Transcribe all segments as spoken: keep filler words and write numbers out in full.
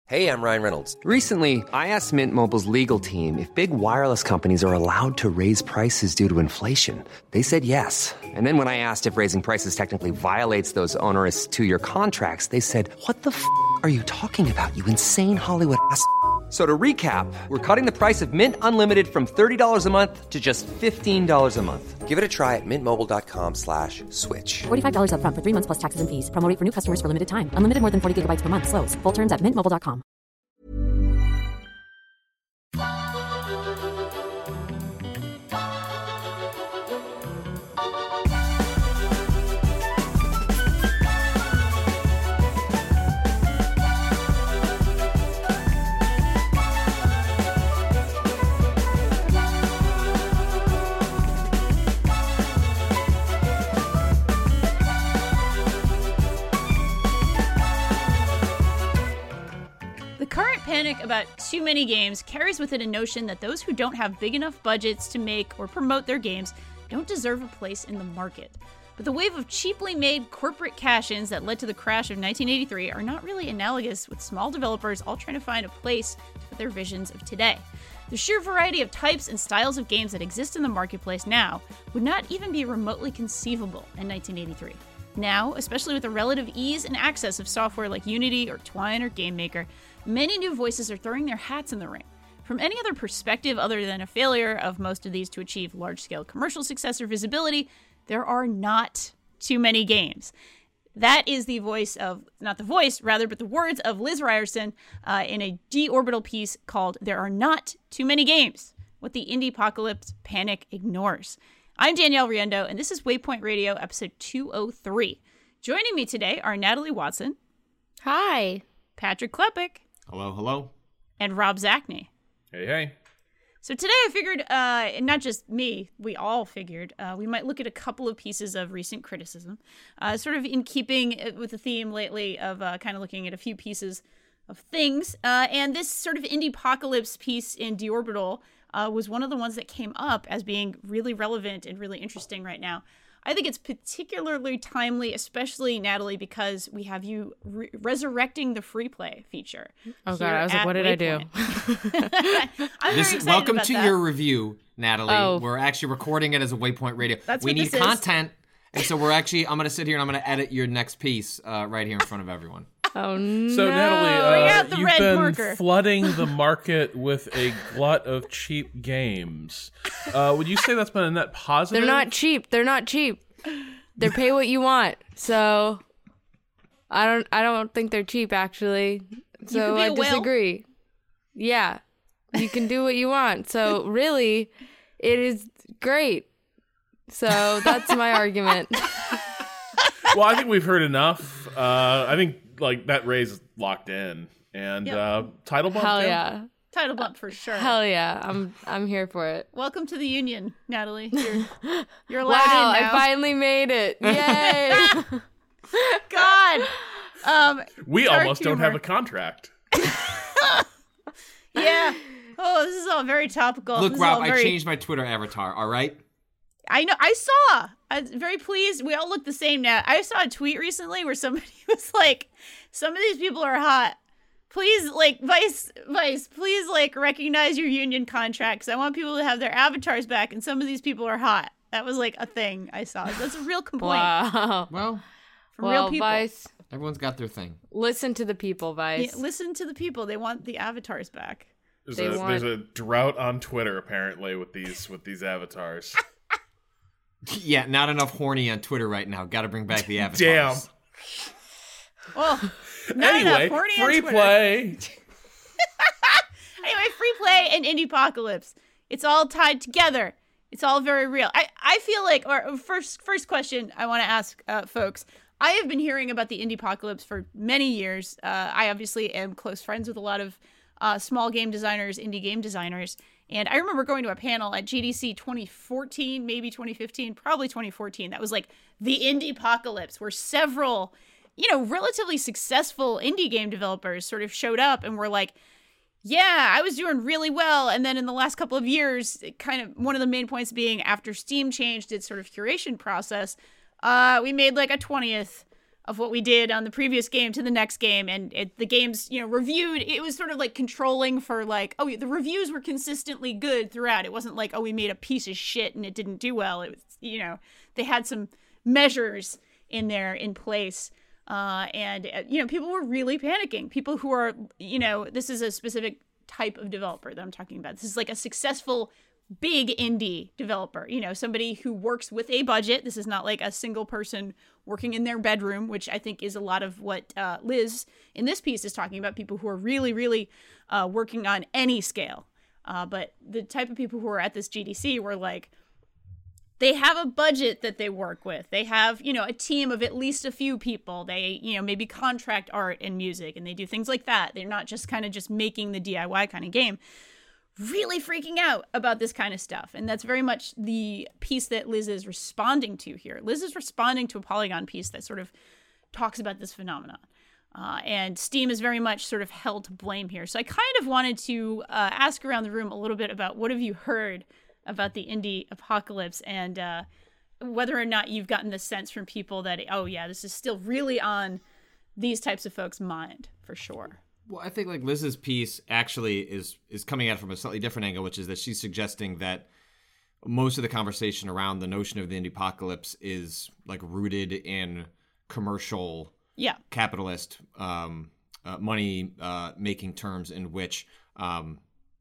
Hey, I'm Ryan Reynolds. Recently, I asked Mint Mobile's legal team if big wireless companies are allowed to raise prices due to inflation. They said yes. And then when I asked if raising prices technically violates those onerous two-year contracts, they said, what the f*** are you talking about, you insane Hollywood ass f- So to recap, we're cutting the price of Mint Unlimited from thirty dollars a month to just fifteen dollars a month. Give it a try at mintmobile.com slash switch. forty-five dollars up front for three months plus taxes and fees. Promo rate for new customers for limited time. Unlimited more than forty gigabytes per month. Slows full terms at mint mobile dot com. The current panic about too many games carries with it a notion that those who don't have big enough budgets to make or promote their games don't deserve a place in the market. But the wave of cheaply made corporate cash-ins that led to the crash of nineteen eighty-three are not really analogous, with small developers all trying to find a place for their visions of today. The sheer variety of types and styles of games that exist in the marketplace now would not even be remotely conceivable in nineteen eighty-three. Now, especially with the relative ease and access of software like Unity or Twine or GameMaker, many new voices are throwing their hats in the ring. From any other perspective other than a failure of most of these to achieve large-scale commercial success or visibility, there are not too many games. That is the voice of, not the voice, rather, but the words of Liz Ryerson uh, in a D-Orbital piece called There Are Not Too Many Games, What the Indie-Apocalypse Panic Ignores. I'm Danielle Riendeau, and this is Waypoint Radio, episode two oh three. Joining me today are Natalie Watson. Hi. Patrick Klepek. Hello, hello. And Rob Zachney. Hey, hey. So today I figured, uh, and not just me, we all figured, uh, we might look at a couple of pieces of recent criticism, uh, sort of in keeping with the theme lately of uh, kind of looking at a few pieces of things. Uh, and this sort of indie-apocalypse piece in D-Orbital uh, was one of the ones that came up as being really relevant and really interesting right now. I think it's particularly timely, especially, Natalie, because we have you re- resurrecting the free play feature. Oh, God. I was like, what did Waypoint. I do? I'm This very is, excited welcome about to that. your review, Natalie. Oh. We're actually recording it as a Waypoint Radio. That's we what need this is. content. And so we're actually, I'm going to sit here and I'm going to edit your next piece uh, right here in front of everyone. Oh, no. So, Natalie, Bring uh, out the you've red been marker. flooding the market with a glut of cheap games. Uh, would you say that's been a net positive? They're not cheap. They're not cheap. They're pay what you want. So I don't I don't think they're cheap, actually. could So be I a whale. disagree. Yeah. You can do what you want. So really, it is great. So that's my argument. Well, I think we've heard enough. Uh, I think like that raise is locked in. And Yep. uh, title bump? Hell Tim? yeah. Title bump for sure. Hell yeah. I'm I'm here for it. Welcome to the union, Natalie. You're, you're allowed Wow, in I now. finally made it. Yay. God. Um, We dark almost don't humor. have a contract. Yeah. Oh, this is all very topical. Look, This is Rob, all I very- changed my Twitter avatar, all right? I know. I saw. I'm very pleased. We all look the same now. I saw a tweet recently where somebody was like, "Some of these people are hot. Please, like, Vice, Vice, please, like, recognize your union contracts. I want people to have their avatars back, and some of these people are hot." That was like a thing I saw. That's a real complaint Wow. Well, from Well, real people. Vice, everyone's got their thing. listen to the people, Vice. Yeah, listen to the people. They want the avatars back. There's They a, want- there's a drought on Twitter, apparently, with these with these avatars. Yeah, not enough horny on Twitter right now. Got to bring back the avatars. Damn. Well, not Anyway, enough. Horny on free Twitter. play. Anyway, free play and indie-apocalypse. It's all tied together. It's all very real. I, I feel like, or first first question I want to ask uh, folks. I have been hearing about the indie-apocalypse for many years. Uh, I obviously am close friends with a lot of uh, small game designers, indie game designers. And I remember going to a panel at G D C twenty fourteen, maybe twenty fifteen, probably twenty fourteen. That was like the indie-apocalypse, where several, you know, relatively successful indie game developers sort of showed up and were like, yeah, I was doing really well. And then in the last couple of years, it kind of one of the main points being after Steam changed its sort of curation process, uh, we made like a twentieth of what we did on the previous game to the next game, and it, the games, you know, reviewed, it was sort of like controlling for like, oh, the reviews were consistently good throughout. It wasn't like, oh, we made a piece of shit and it didn't do well. It was, you know, they had some measures in there in place. Uh, and, uh, you know, people were really panicking. People who are, you know, this is a specific type of developer that I'm talking about. This is like a successful big indie developer, you know, somebody who works with a budget. This is not like a single person working in their bedroom, which I think is a lot of what uh, Liz in this piece is talking about, people who are really, really uh, working on any scale. Uh, but the type of people who are at this G D C were like, they have a budget that they work with. They have, you know, a team of at least a few people. They, you know, maybe contract art and music, and they do things like that. They're not just kind of just making the D I Y kind of game. Really freaking out about this kind of stuff. And that's very much the piece that Liz is responding to here. Liz is responding to a Polygon piece that sort of talks about this phenomenon. Uh, and Steam is very much sort of held to blame here. So I kind of wanted to uh, ask around the room a little bit about what have you heard about the indie apocalypse, and uh, whether or not you've gotten the sense from people that, oh yeah, this is still really on these types of folks' mind, for sure. Well, I think like Liz's piece actually is is coming at it from a slightly different angle, which is that she's suggesting that most of the conversation around the notion of the indie apocalypse is like rooted in commercial, yeah, capitalist um, uh, money uh, making terms, in which um,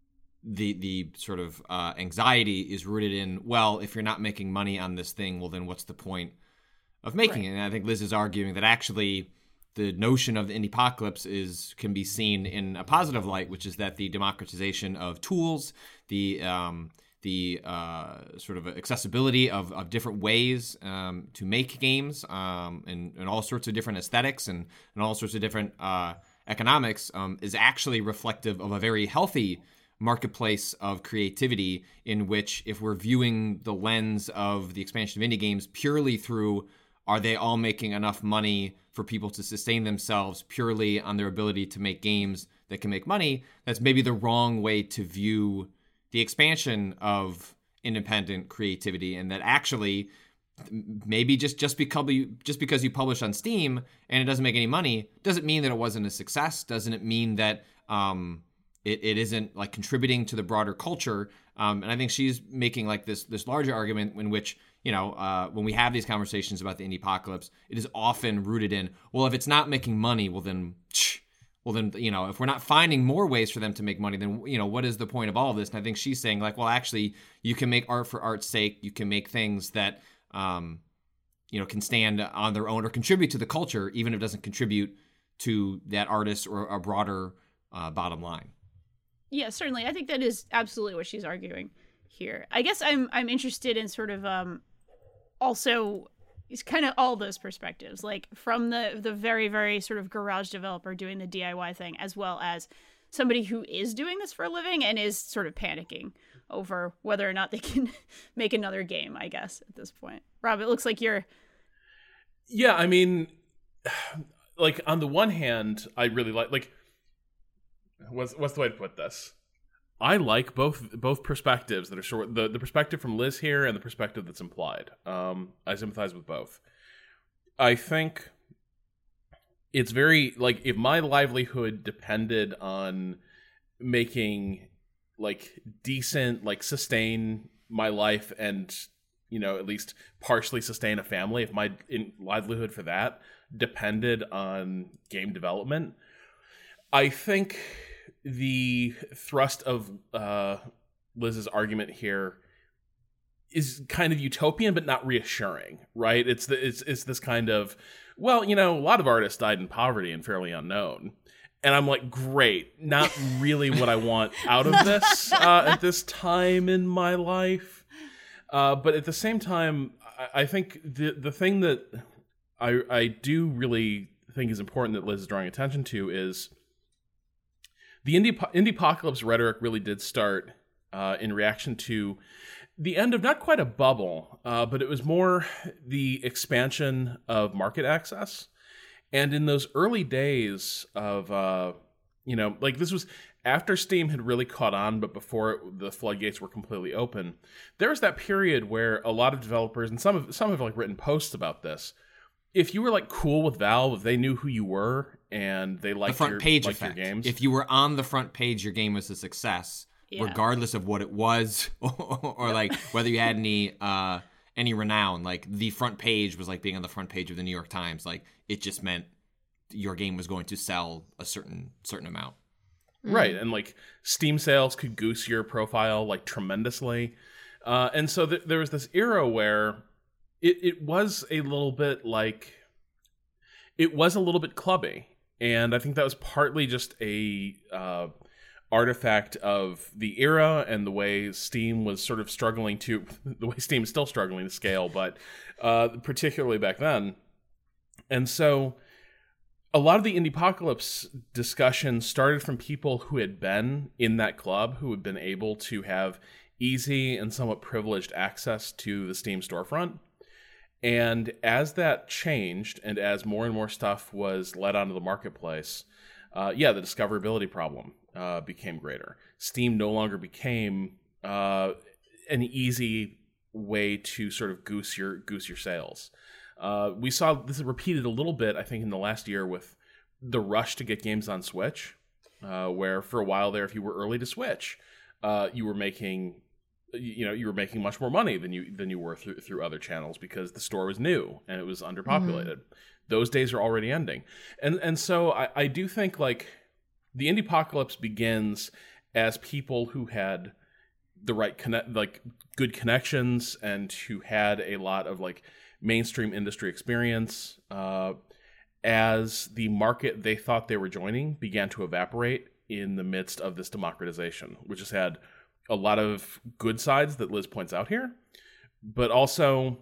the the sort of uh, anxiety is rooted in, well, if you're not making money on this thing, well, then what's the point of making right. it? And I think Liz is arguing that actually the notion of the indie apocalypse is can be seen in a positive light, which is that the democratization of tools, the um, the uh, sort of accessibility of, of different ways um, to make games um, and, and all sorts of different aesthetics and, and all sorts of different uh, economics um, is actually reflective of a very healthy marketplace of creativity, in which if we're viewing the lens of the expansion of indie games purely through are they all making enough money for people to sustain themselves purely on their ability to make games that can make money, that's maybe the wrong way to view the expansion of independent creativity. And that actually maybe just, just, because you, just because you publish on Steam and it doesn't make any money, doesn't mean that it wasn't a success, doesn't it mean that um, it, it isn't like contributing to the broader culture. Um, and I think she's making like this this larger argument in which, you know, uh, when we have these conversations about the indie apocalypse, it is often rooted in, well, if it's not making money, well then, well then, you know, if we're not finding more ways for them to make money, then, you know, what is the point of all of this? And I think she's saying like, well, actually, you can make art for art's sake. You can make things that, um, you know, can stand on their own or contribute to the culture, even if it doesn't contribute to that artist or a broader uh, bottom line. Yeah, certainly. I think that is absolutely what she's arguing here. I guess I'm I'm interested in sort of um, also it's kind of all those perspectives, like from the the very, very sort of garage developer doing the D I Y thing, as well as somebody who is doing this for a living and is sort of panicking over whether or not they can make another game, I guess, at this point. Rob, it looks like you're... Yeah, I mean, like, on the one hand, I really like, like, what's, what's the way to put this? I like both both perspectives that are short. The, the perspective from Liz here and the perspective that's implied. Um, I sympathize with both. I think it's very, like, if my livelihood depended on making, like, decent, like, sustain my life and, you know, at least partially sustain a family, if my in, livelihood for that depended on game development, I think the thrust of uh, Liz's argument here is kind of utopian, but not reassuring, right? It's the, it's it's this kind of, well, you know, a lot of artists died in poverty and fairly unknown. And I'm like, great, not really what I want out of this uh, at this time in my life. Uh, but at the same time, I, I think the the thing that I I do really think is important that Liz is drawing attention to is the indie indie apocalypse rhetoric really did start uh, in reaction to the end of not quite a bubble, uh, but it was more the expansion of market access. And in those early days of, uh, you know, like this was after Steam had really caught on, but before it, the floodgates were completely open. There was that period where a lot of developers, and some of some have like written posts about this, if you were like cool with Valve, if they knew who you were and they liked the front your, page liked effect. your games. If you were on the front page, your game was a success, Yeah. regardless of what it was, or, or like whether you had any uh, any renown. Like the front page was like being on the front page of the New York Times. Like it just meant your game was going to sell a certain certain amount. Right, and like Steam sales could goose your profile like tremendously, uh, and so th- there was this era where it, it was a little bit like it was a little bit clubby, and I think that was partly just a uh, artifact of the era and the way Steam was sort of struggling to the way Steam is still struggling to scale, but uh, particularly back then, and so. A lot of the Indiepocalypse discussion started from people who had been in that club, who had been able to have easy and somewhat privileged access to the Steam storefront. And as that changed, and as more and more stuff was let onto the marketplace, uh, yeah, the discoverability problem uh, became greater. Steam no longer became uh, an easy way to sort of goose your goose your sales. Uh, we saw this repeated a little bit, I think, in the last year with the rush to get games on Switch, uh, where for a while there, if you were early to Switch, uh, you were making, you know, you were making much more money than you than you were through through other channels because the store was new and it was underpopulated. Mm-hmm. Those days are already ending, and and so I, I do think like the Indiepocalypse begins as people who had the right connect, like good connections, and who had a lot of like mainstream industry experience, uh, as the market they thought they were joining began to evaporate in the midst of this democratization, which has had a lot of good sides that Liz points out here, but also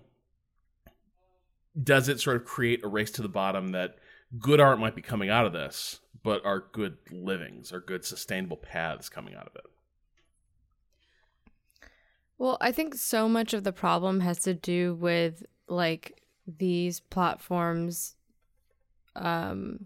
does it sort of create a race to the bottom that good art might be coming out of this, but are good livings, are good sustainable paths coming out of it. Well, I think so much of the problem has to do with like these platforms um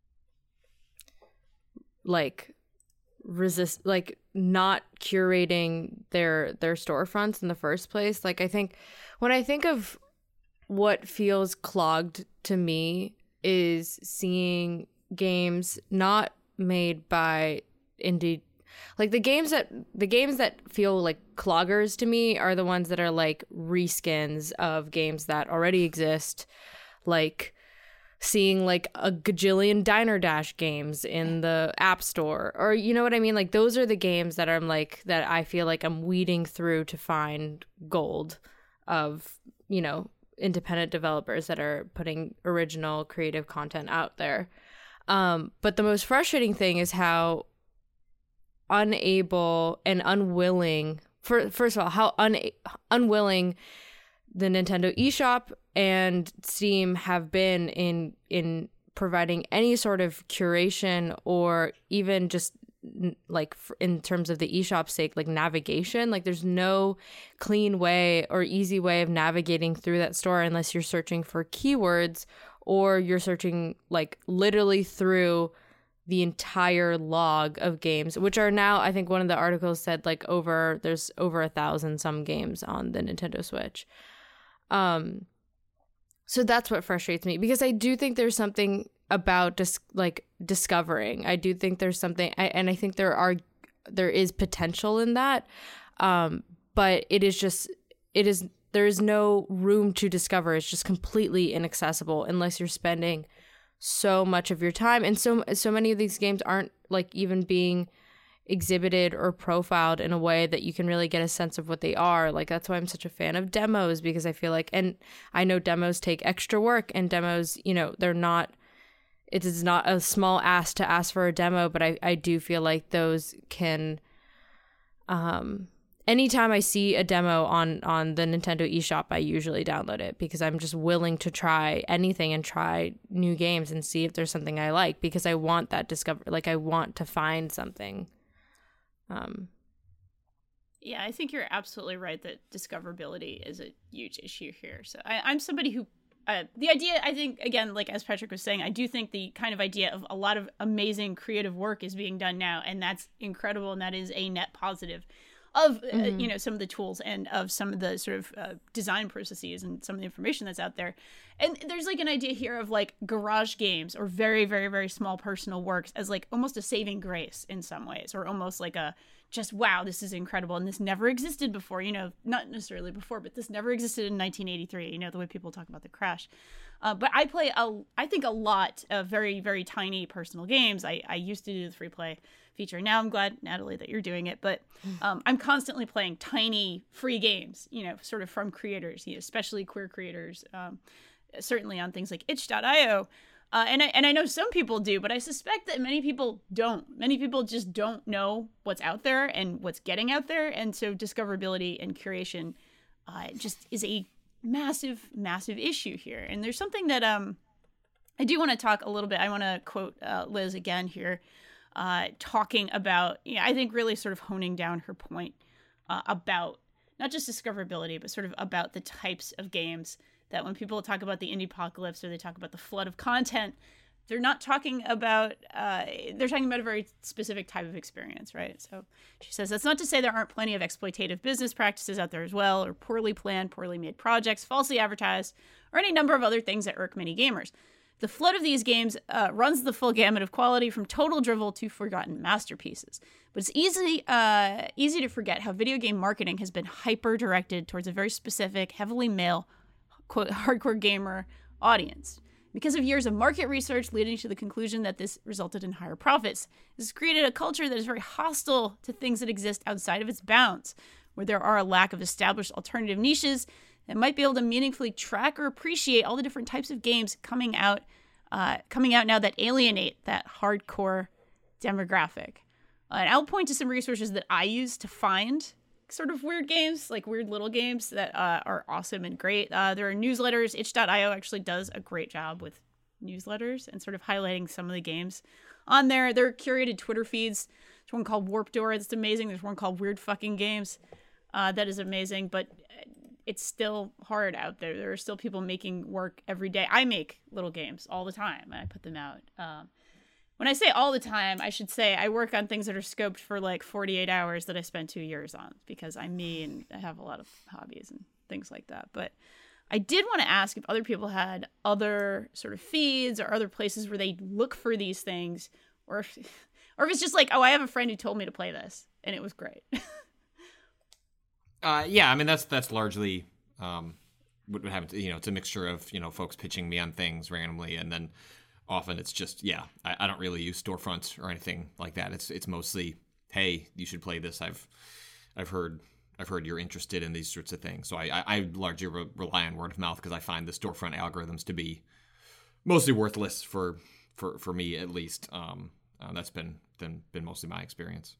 like resist like not curating their their storefronts in the first place. Like I think when I think of what feels clogged to me is seeing games not made by indie. Like the games that the games that feel like cloggers to me are the ones that are like reskins of games that already exist, like seeing like a gajillion Diner Dash games in the App Store, or you know what I mean? Like those are the games that I'm like that I feel like I'm weeding through to find gold of, you know, independent developers that are putting original creative content out there. Um, but the most frustrating thing is how unable and unwilling for first of all how un, unwilling the Nintendo eShop and Steam have been in in providing any sort of curation or even just like in terms of the eShop's sake, like navigation. Like there's no clean way or easy way of navigating through that store unless you're searching for keywords or you're searching like literally through the entire log of games, which are now, I think one of the articles said like over, there's over a thousand some games on the Nintendo Switch. Um, so that's what frustrates me because I do think there's something about dis- like discovering. I do think there's something, I, and I think there are, there is potential in that. Um, but it is just, it is, there is no room to discover. It's just completely inaccessible unless you're spending so much of your time, and so so many of these games aren't like even being exhibited or profiled in a way that you can really get a sense of what they are. Like that's why I'm such a fan of demos, because I feel like, and I know demos take extra work, and demos, you know, they're not, it is not a small ask to ask for a demo, but I I do feel like those can um anytime I see a demo on, on the Nintendo eShop, I usually download it because I'm just willing to try anything and try new games and see if there's something I like, because I want that discover, like I want to find something. Um, yeah, I think you're absolutely right that discoverability is a huge issue here. So I, I'm somebody who, uh, the idea, I think, again, like as Patrick was saying, I do think the kind of idea of a lot of amazing creative work is being done now, and that's incredible, and that is a net positive. of uh, Mhm. you know, some of the tools and of some of the sort of uh, design processes and some of the information that's out there. And there's like an idea here of like garage games or very, very, very small personal works as like almost a saving grace in some ways, or almost like a just, wow, this is incredible. And this never existed before, you know, not necessarily before, but this never existed in nineteen eighty-three, you know, the way people talk about the crash. Uh, but I play, a, I think, a lot of very, very tiny personal games. I, I used to do the free play feature. Now I'm glad, Natalie, that you're doing it. But um, I'm constantly playing tiny free games, you know, sort of from creators, you know, especially queer creators, um, certainly on things like itch dot io. Uh, and, I, and I know some people do, but I suspect that many people don't. Many people just don't know what's out there and what's getting out there. And so discoverability and curation uh, just is a massive, massive issue here. And there's something that um, I do want to talk a little bit. I want to quote uh, Liz again here, uh, talking about, yeah, I think really sort of honing down her point uh, about not just discoverability, but sort of about the types of games that when people talk about the indie apocalypse or they talk about the flood of content, they're not talking about, uh, they're talking about a very specific type of experience, right? So she says, that's not to say there aren't plenty of exploitative business practices out there as well, or poorly planned, poorly made projects, falsely advertised, or any number of other things that irk many gamers. The flood of these games uh, runs the full gamut of quality from total drivel to forgotten masterpieces. But it's easy, uh, easy to forget how video game marketing has been hyper-directed towards a very specific, heavily male, quote, hardcore gamer audience. Because of years of market research leading to the conclusion that this resulted in higher profits, this has created a culture that is very hostile to things that exist outside of its bounds, where there are a lack of established alternative niches that might be able to meaningfully track or appreciate all the different types of games coming out, uh, coming out now that alienate that hardcore demographic. Uh, and I'll point to some resources that I use to find sort of weird games, like weird little games that uh, are awesome and great. Uh, there are newsletters. itch dot io actually does a great job with newsletters and sort of highlighting some of the games on there. There are curated Twitter feeds. There's one called Warped Door that's amazing. There's one called Weird Fucking Games uh, that is amazing, but it's still hard out there. There are still people making work every day. I make little games all the time, and I put them out. Um, When I say all the time, I should say I work on things that are scoped for like forty-eight hours that I spend two years on because I'm me and I have a lot of hobbies and things like that. But I did want to ask if other people had other sort of feeds or other places where they look for these things, or if, or if it's just like, oh, I have a friend who told me to play this and it was great. uh, yeah, I mean, that's that's largely um, what would happen. You know, it's a mixture of, you know, folks pitching me on things randomly, and then often it's just, yeah, I, I don't really use storefronts or anything like that. It's it's mostly, hey, you should play this. I've I've heard I've heard you're interested in these sorts of things. So I I, I largely re- rely on word of mouth because I find the storefront algorithms to be mostly worthless for for, for me at least. Um, uh, that's been, been been mostly my experience.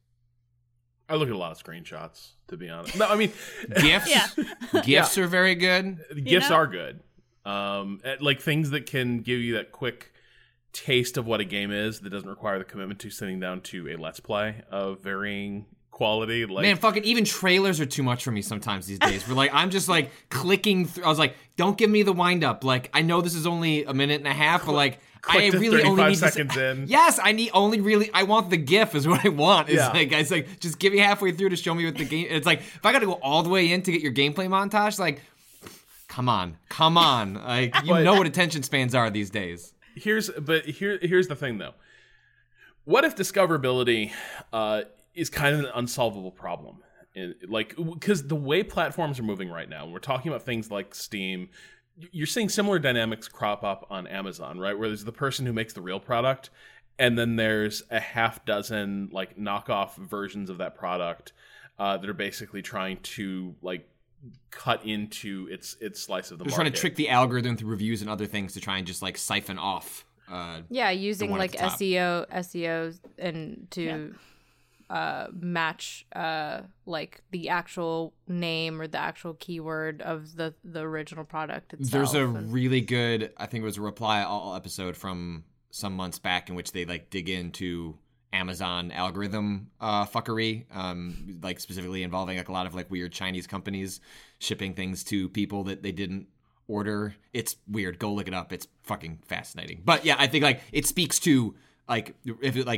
I look at a lot of screenshots, to be honest. No, I mean, gifts. Yeah. Gifts yeah. are very good. Gifts know? are good. Um, like things that can give you that quick taste of what a game is that doesn't require the commitment to sitting down to a let's play of varying quality. Like, man, fucking even trailers are too much for me sometimes these days. We're like, I'm just like clicking through. I was like, don't give me the wind up. Like, I know this is only a minute and a half, but like, I really only need seconds to, in. Yes, I need only really. I want the GIF is what I want. It's yeah. like it's like just give me halfway through to show me what the game. It's like if I got to go all the way in to get your gameplay montage, like, come on, come on. Like you but, know what attention spans are these days. Here's but here here's the thing though. What if discoverability uh, is kind of an unsolvable problem? In, like because the way platforms are moving right now, and we're talking about things like Steam. You're seeing similar dynamics crop up on Amazon, right? Where there's the person who makes the real product, and then there's a half dozen like knockoff versions of that product uh, that are basically trying to like cut into its its slice of the They're market. trying to trick the algorithm through reviews and other things to try and just like siphon off. Uh, yeah, using like top. S E O, S E O, and to. Yeah. Uh, match uh, like the actual name or the actual keyword of the, the original product itself. There's a and... really good, I think it was a Reply All episode from some months back in which they like dig into Amazon algorithm uh, fuckery, um, like specifically involving like a lot of like weird Chinese companies shipping things to people that they didn't order. It's weird. Go look it up. It's fucking fascinating. But yeah, I think like it speaks to like if it like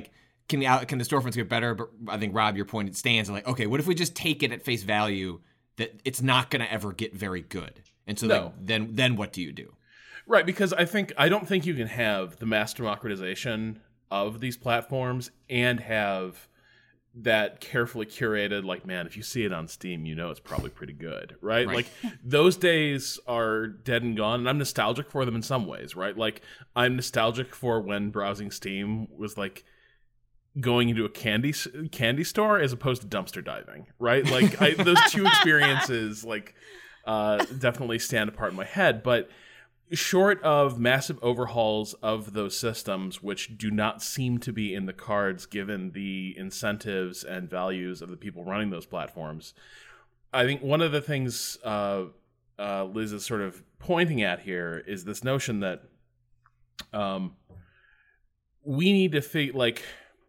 can the out- can the storefronts get better? But I think, Rob, your point, it stands. Like, okay, what if we just take it at face value that it's not going to ever get very good? And so No. like, then then what do you do? Right, because I think I don't think you can have the mass democratization of these platforms and have that carefully curated, like, man, if you see it on Steam, you know it's probably pretty good, right? Right. Like, those days are dead and gone, and I'm nostalgic for them in some ways, right? Like, I'm nostalgic for when browsing Steam was like going into a candy candy store as opposed to dumpster diving, right? Like, I, those two experiences, like, uh, definitely stand apart in my head, but short of massive overhauls of those systems, which do not seem to be in the cards given the incentives and values of the people running those platforms, I think one of the things uh, uh, Liz is sort of pointing at here is this notion that um, we need to figure, like,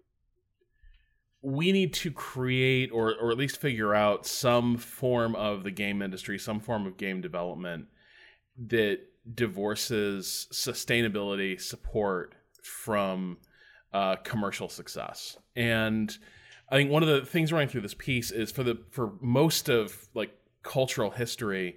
we need to create or or at least figure out some form of the game industry, some form of game development that divorces sustainability support from uh, commercial success. And I think one of the things running through this piece is for the for most of like cultural history,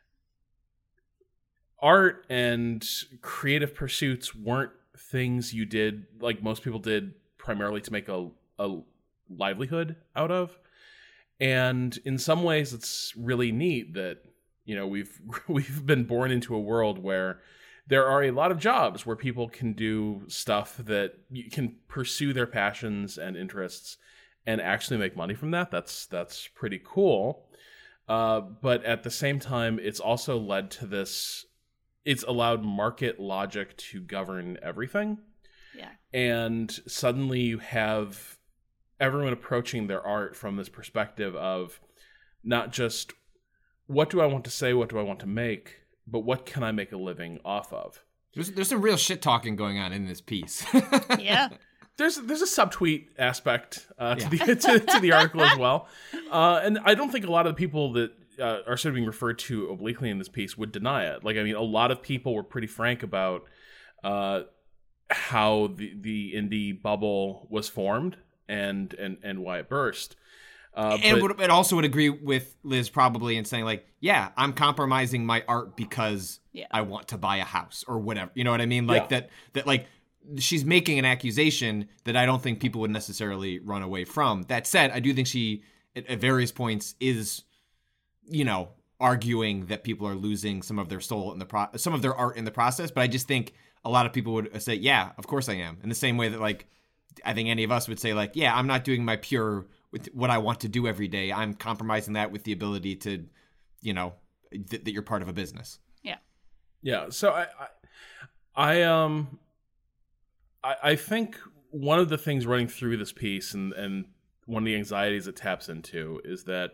art and creative pursuits weren't things you did like most people did primarily to make a, a livelihood out of. And in some ways it's really neat that, you know, we've we've been born into a world where there are a lot of jobs where people can do stuff that you can pursue their passions and interests and actually make money from that. That's that's pretty cool. Uh, but at the same time, it's also led to this. It's allowed market logic to govern everything. Yeah. And suddenly you have everyone approaching their art from this perspective of not just what do I want to say, what do I want to make, but what can I make a living off of? There's there's some real shit talking going on in this piece. Yeah. There's there's a subtweet aspect uh, to Yeah. the to, to the article as well, uh, and I don't think a lot of the people that uh, are sort of being referred to obliquely in this piece would deny it. Like, I mean, a lot of people were pretty frank about uh, how the the indie bubble was formed and and and why it burst. Uh, and but, would, and also would agree with Liz probably in saying, like, yeah, I'm compromising my art because Yeah. I want to buy a house or whatever. You know what I mean? Like, Yeah. that, that like, she's making an accusation that I don't think people would necessarily run away from. That said, I do think she, at, at various points, is, you know, arguing that people are losing some of their soul in the pro- some of their art in the process. But I just think a lot of people would say, yeah, of course I am. In the same way that, like, I think any of us would say, like, yeah, I'm not doing my pure with what I want to do every day. I'm compromising that with the ability to, you know, th- that you're part of a business. Yeah. Yeah. So I, I, I um, I, I think one of the things running through this piece and, and one of the anxieties it taps into is that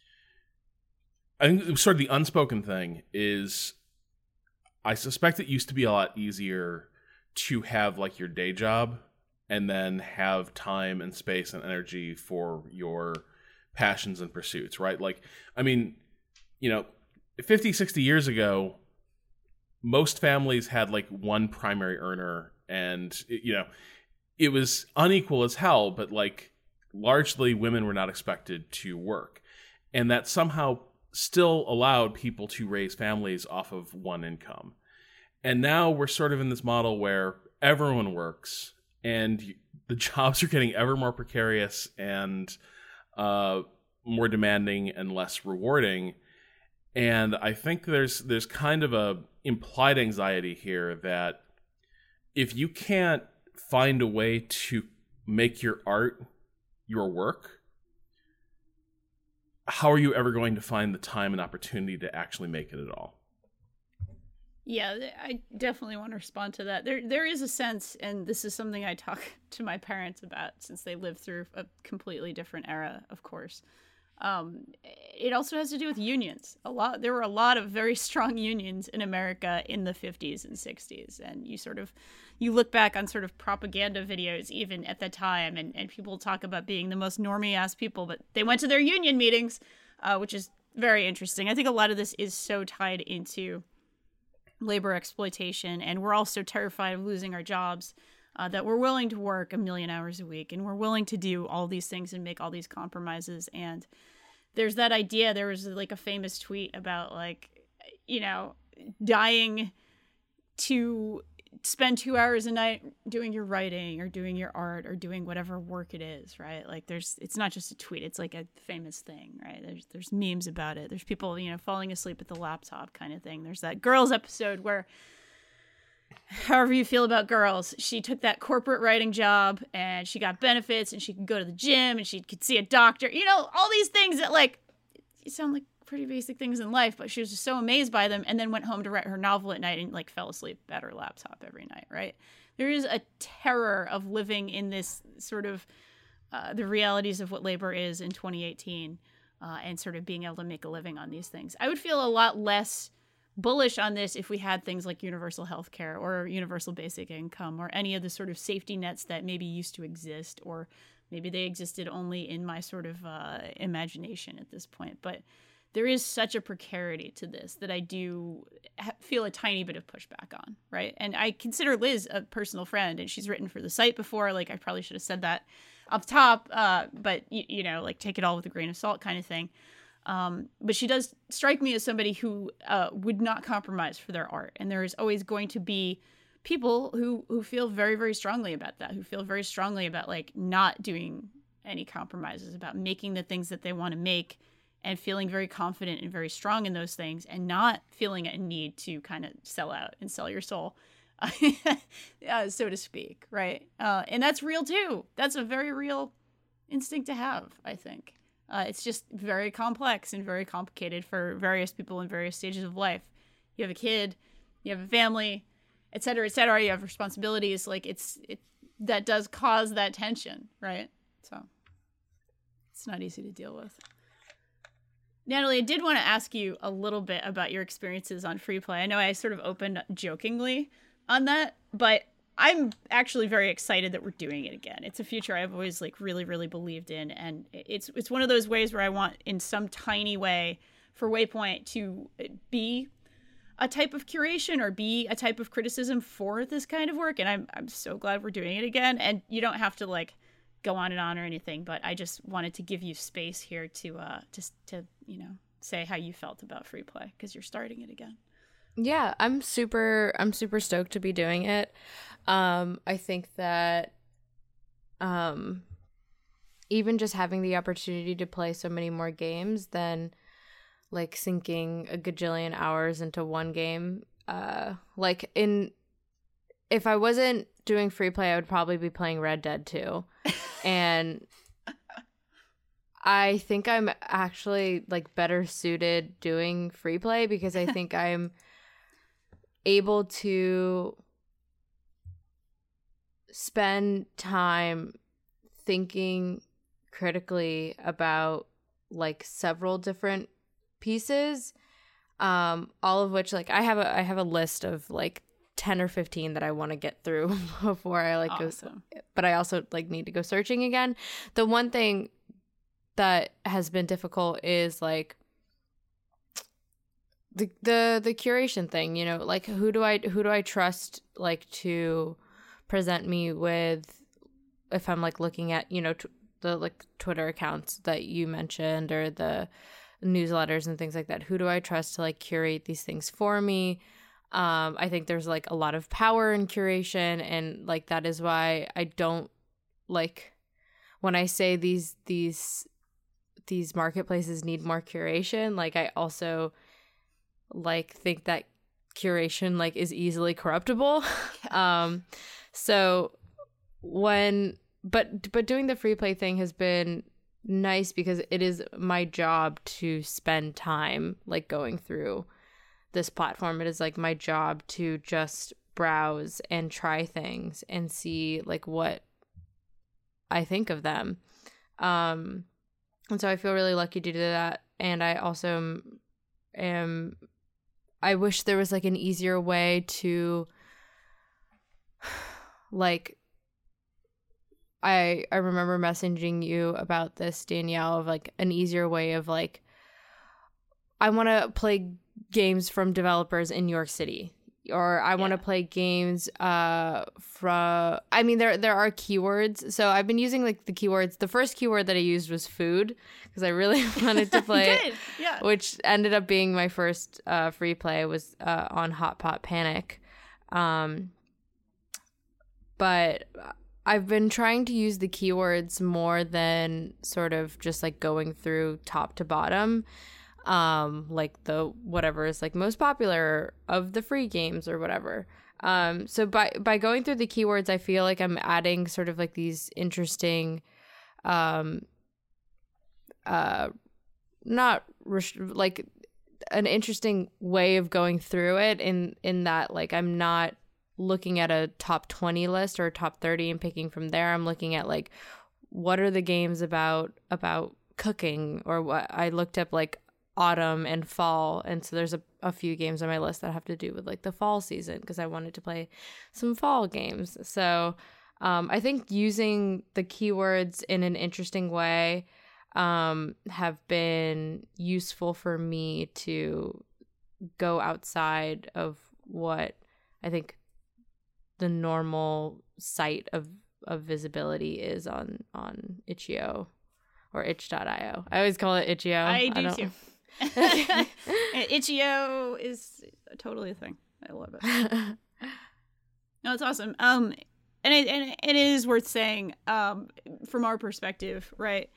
I think sort of the unspoken thing is I suspect it used to be a lot easier to have like your day job and then have time and space and energy for your passions and pursuits, right? Like, I mean, you know, fifty, sixty years ago, most families had like one primary earner and, you know, it was unequal as hell, but like largely women were not expected to work. And that somehow still allowed people to raise families off of one income. And now we're sort of in this model where everyone works and the jobs are getting ever more precarious and uh, more demanding and less rewarding. And I think there's there's kind of a implied anxiety here that if you can't find a way to make your art your work, how are you ever going to find the time and opportunity to actually make it at all? Yeah, I definitely want to respond to that. There, there is a sense, and this is something I talk to my parents about since they lived through a completely different era, of course. Um, it also has to do with unions. A lot, there were a lot of very strong unions in America in the fifties and sixties, and you sort of, you look back on sort of propaganda videos even at the time, and, and people talk about being the most normie ass people, but they went to their union meetings, uh, which is very interesting. I think a lot of this is so tied into labor exploitation, and we're all so terrified of losing our jobs. uh, that we're willing to work a million hours a week, and we're willing to do all these things and make all these compromises. And there's that idea. There was like a famous tweet about like, you know, dying to spend two hours a night doing your writing or doing your art or doing whatever work it is, right? Like there's, it's not just a tweet, it's like a famous thing, right? There's there's memes about it. There's people, you know, falling asleep at the laptop kind of thing. There's that Girls episode where, however you feel about Girls, she took that corporate writing job and she got benefits and she could go to the gym and she could see a doctor, you know, all these things that like, you sound like pretty basic things in life, but she was just so amazed by them, and then went home to write her novel at night and like fell asleep at her laptop every night, right? There is a terror of living in this sort of uh, the realities of what labor is in twenty eighteen, uh, and sort of being able to make a living on these things. I would feel a lot less bullish on this if we had things like universal health care or universal basic income or any of the sort of safety nets that maybe used to exist, or maybe they existed only in my sort of uh, imagination at this point. But there is such a precarity to this that I do ha- feel a tiny bit of pushback on, right? And I consider Liz a personal friend, and she's written for the site before. Like, I probably should have said that up top, uh, but, y- you know, like, take it all with a grain of salt kind of thing. Um, but she does strike me as somebody who uh, would not compromise for their art. And there is always going to be people who, who feel very, very strongly about that, who feel very strongly about, like, not doing any compromises, about making the things that they want to make, and feeling very confident and very strong in those things, and not feeling a need to kind of sell out and sell your soul, uh, so to speak, right? Uh, and that's real too. That's a very real instinct to have, I think. Uh, it's just very complex and very complicated for various people in various stages of life. You have a kid, you have a family, et cetera, et cetera. You have responsibilities. Like it's it that does cause that tension, right? So it's not easy to deal with. Natalie, I did want to ask you a little bit about your experiences on Free Play. I know I sort of opened jokingly on that, but I'm actually very excited that we're doing it again. It's a future I've always like really, really believed in, and it's it's one of those ways where I want, in some tiny way, for Waypoint to be a type of curation or be a type of criticism for this kind of work. And I'm I'm so glad we're doing it again. And you don't have to like go on and on or anything, but I just wanted to give you space here to uh just to you know say how you felt about Free Play, because you're starting it again. Yeah, I'm super I'm super stoked to be doing it. Um I think that um even just having the opportunity to play so many more games than like sinking a gajillion hours into one game, uh like in if I wasn't doing Free Play, I would probably be playing Red Dead two. And I think I'm actually like better suited doing Free Play because I think I'm able to spend time thinking critically about like several different pieces, um all of which like I have a I have a list of like ten or fifteen that I want to get through before I like awesome. go, but I also like need to go searching again. The one thing that has been difficult is like the the the curation thing, you know, like who do I who do I trust like to present me with, if I'm like looking at, you know, t- the like Twitter accounts that you mentioned or the newsletters and things like that. Who do I trust to like curate these things for me? Um, I think there's like a lot of power in curation, and like that is why I don't like when I say these these these marketplaces need more curation. Like I also like think that curation like is easily corruptible. um, so when but but doing the Free Play thing has been nice because it is my job to spend time like going through this platform. It is like my job to just browse and try things and see like what I think of them. Um, and so I feel really lucky to do that. And I also am, am I wish there was like an easier way to like, I I remember messaging you about this, Danielle, of like an easier way of like, I want to play games from developers in New York City, or I want to Yeah. play games uh from I mean there there are keywords. So I've been using like the keywords. The first keyword that I used was food because I really wanted to play it, Good. Yeah. which ended up being my first uh free play was uh on Hot Pot Panic. Um but I've been trying to use the keywords more than sort of just like going through top to bottom. Um, like the whatever is like most popular of the free games or whatever. Um, so by by going through the keywords, I feel like I'm adding sort of like these interesting, um, uh, not res- like an interesting way of going through it. In in that like I'm not looking at a top twenty list or a top thirty and picking from there. I'm looking at like what are the games about about cooking, or what I looked up like autumn and fall, and so there's a, a few games on my list that have to do with like the fall season because I wanted to play some fall games. So um, I think using the keywords in an interesting way um, have been useful for me to go outside of what I think the normal site of, of visibility is on on itch dot io or itch dot io. I always call it itch dot io. I do don't- too. itch dot io is totally a thing. I love it. No, it's awesome. Um, and it, and it is worth saying, um, from our perspective, right?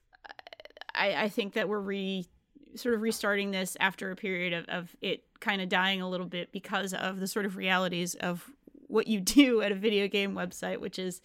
I I think that we're re sort of restarting this after a period of, of it kind of dying a little bit because of the sort of realities of what you do at a video game website, which is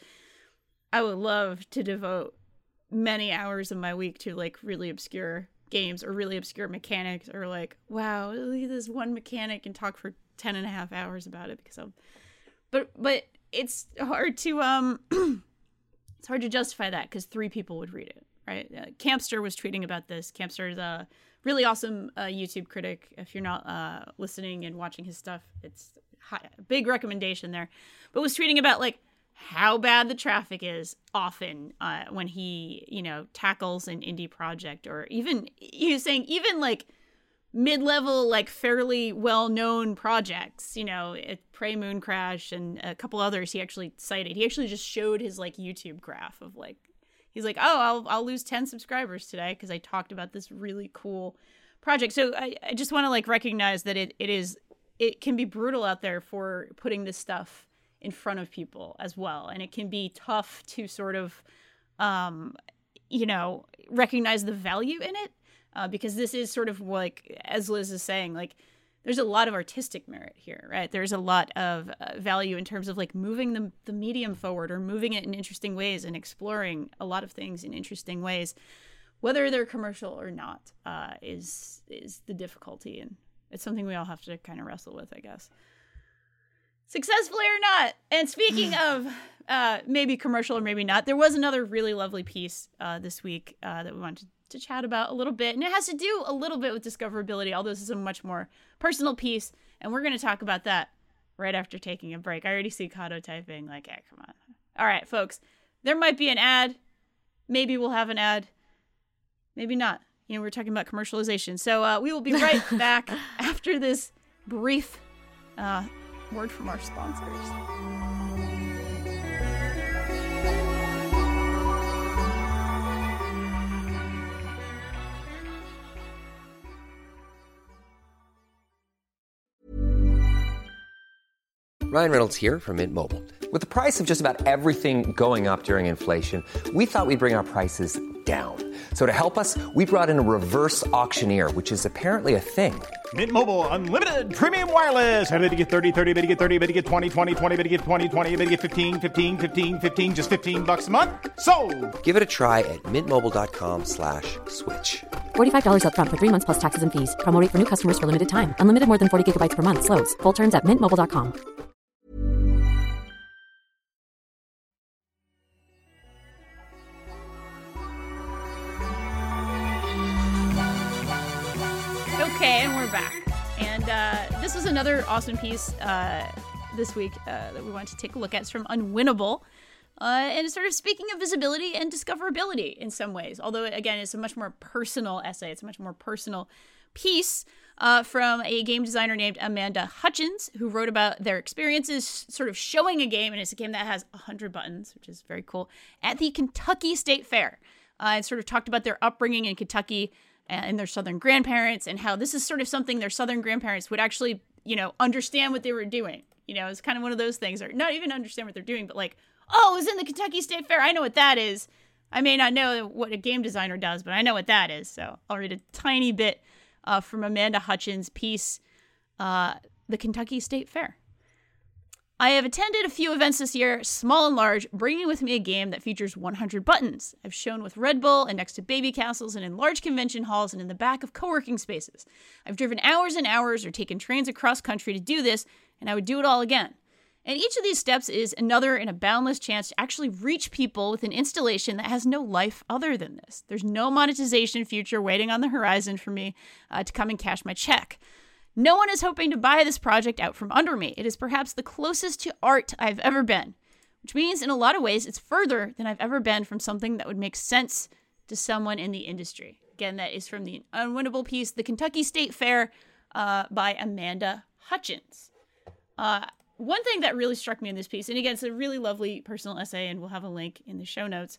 I would love to devote many hours of my week to like really obscure games or really obscure mechanics, or like, wow, look at this one mechanic and talk for ten and a half hours about it because I'm, but, but it's hard to, um, it's hard to justify that because three people would read it, right? Uh, Campster was tweeting about this. Campster is a really awesome uh, YouTube critic. If you're not uh, listening and watching his stuff, it's high, big recommendation there, but was tweeting about like how bad the traffic is often uh, when he, you know, tackles an indie project, or even he was saying even like mid-level, like fairly well-known projects, you know, Prey Moon Crash and a couple others he actually cited. He actually just showed his like YouTube graph of like, he's like, oh, I'll I'll lose ten subscribers today because I talked about this really cool project. So I, I just want to like recognize that it it is, it can be brutal out there for putting this stuff in front of people as well. And it can be tough to sort of, um, you know, recognize the value in it uh, because this is sort of like, as Liz is saying, like there's a lot of artistic merit here, right? There's a lot of uh, value in terms of like moving the, the medium forward or moving it in interesting ways and exploring a lot of things in interesting ways, whether they're commercial or not, uh, is, is the difficulty. And it's something we all have to kind of wrestle with, I guess. Successfully or not. And speaking of uh, maybe commercial or maybe not, there was another really lovely piece uh, this week uh, that we wanted to, to chat about a little bit. And it has to do a little bit with discoverability, although this is a much more personal piece. And we're going to talk about that right after taking a break. I already see Kato typing like, hey, come on. All right, folks. There might be an ad. Maybe we'll have an ad. Maybe not. You know, we're talking about commercialization. So uh, we will be right back after this brief uh word from our sponsors. Ryan Reynolds here from Mint Mobile. With the price of just about everything going up during inflation, we thought we'd bring our prices down. So to help us, we brought in a reverse auctioneer, which is apparently a thing. Mint Mobile Unlimited Premium Wireless. How to get thirty, thirty, how to get thirty, how to get twenty, twenty, twenty, how to get twenty, twenty, how to get fifteen, fifteen, fifteen, fifteen, just fifteen bucks a month? Sold! Give it a try at mintmobile.com slash switch. forty-five dollars up front for three months plus taxes and fees. Promo rate for new customers for limited time. Unlimited more than forty gigabytes per month. Slows full terms at mint mobile dot com. Okay, and we're back. And uh, this was another awesome piece uh, this week uh, that we wanted to take a look at. It's from Unwinnable. Uh, and it's sort of speaking of visibility and discoverability in some ways. Although, again, it's a much more personal essay. It's a much more personal piece. uh, from a game designer named Amanda Hutchins, who wrote about their experiences sort of showing a game, and it's a game that has one hundred buttons, which is very cool, at the Kentucky State Fair. Uh, and sort of talked about their upbringing in Kentucky and their Southern grandparents, and how this is sort of something their Southern grandparents would actually, you know, understand what they were doing. You know, it's kind of one of those things, or not even understand what they're doing, but like, oh, it was in the Kentucky State Fair. I know what that is. I may not know what a game designer does, but I know what that is. So I'll read a tiny bit uh, from Amanda Hutchins' piece, uh, The Kentucky State Fair. I have attended a few events this year, small and large, bringing with me a game that features one hundred buttons. I've shown with Red Bull and next to baby castles and in large convention halls and in the back of co-working spaces. I've driven hours and hours or taken trains across country to do this, and I would do it all again. And each of these steps is another in a boundless chance to actually reach people with an installation that has no life other than this. There's no monetization future waiting on the horizon for me uh, to come and cash my check. No one is hoping to buy this project out from under me. It is perhaps the closest to art I've ever been, which means in a lot of ways it's further than I've ever been from something that would make sense to someone in the industry. Again, that is from the unwinnable piece, The Kentucky State Fair, uh, by Amanda Hutchins. Uh, one thing that really struck me in this piece, and again, it's a really lovely personal essay, and we'll have a link in the show notes,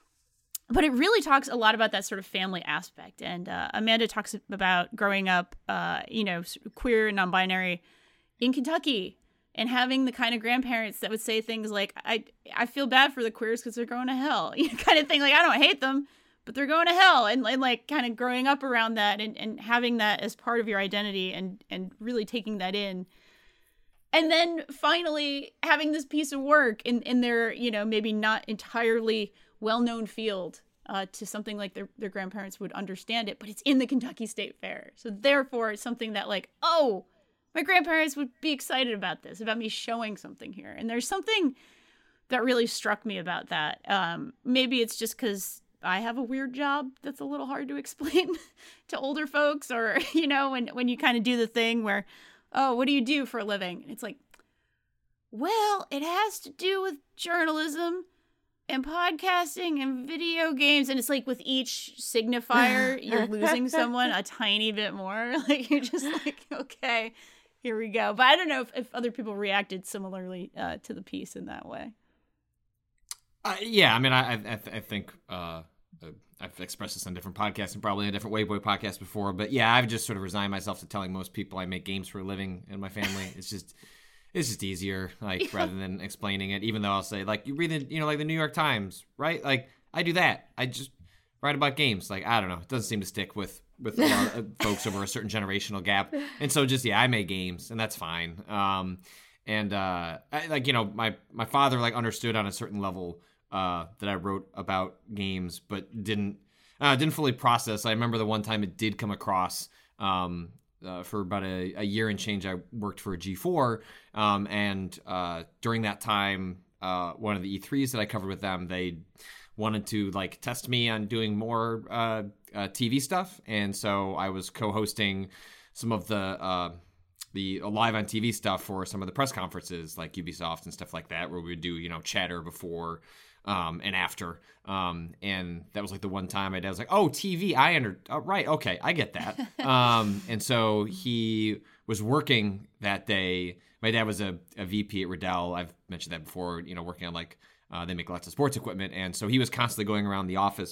but it really talks a lot about that sort of family aspect. And uh, Amanda talks about growing up, uh, you know, queer and non-binary in Kentucky, and having the kind of grandparents that would say things like, I I feel bad for the queers because they're going to hell, you know, kind of thing. Like, I don't hate them, but they're going to hell. And, and like kind of growing up around that and, and having that as part of your identity and, and really taking that in. And then finally having this piece of work in, in their, you know, maybe not entirely well-known field uh, to something like their, their grandparents would understand it, but it's in the Kentucky State Fair. So therefore it's something that like, oh, my grandparents would be excited about this, about me showing something here. And there's something that really struck me about that. Um, maybe it's just because I have a weird job that's a little hard to explain to older folks, or, you know, when, when you kind of do the thing where, oh, what do you do for a living? It's like, well, it has to do with journalism and podcasting and video games. And it's like with each signifier, you're losing someone a tiny bit more. Like, you're just like, okay, here we go. But I don't know if, if other people reacted similarly uh, to the piece in that way. Uh, yeah, I mean, I I, th- I think uh, I've expressed this on different podcasts and probably in a different Wayboy podcast before. But yeah, I've just sort of resigned myself to telling most people I make games for a living in my family. It's just... It's just easier, like, yeah. rather than explaining it, even though I'll say, like, you read the, you know, like the New York Times, right? Like, I do that. I just write about games. Like, I don't know. It doesn't seem to stick with, with a lot of folks over a certain generational gap. And so just, yeah, I make games, and that's fine. Um, and, uh, I, like, you know, my, my father, like, understood on a certain level uh, that I wrote about games, but didn't, uh, didn't fully process. I remember the one time it did come across, um, Uh, for about a, a year and change, I worked for G four, um, and uh, during that time, uh, one of the E threes that I covered with them, they wanted to like test me on doing more uh, uh, T V stuff, and so I was co-hosting some of the uh, the live on T V stuff for some of the press conferences, like Ubisoft and stuff like that, where we would do you know chatter before. Um, and after, um, and that was like the one time my dad was like, oh, T V, I under, oh, right. Okay. I get that. um, and so he was working that day. My dad was a, a V P at Riddell. I've mentioned that before, you know, working on like, uh, they make lots of sports equipment. And so he was constantly going around the office,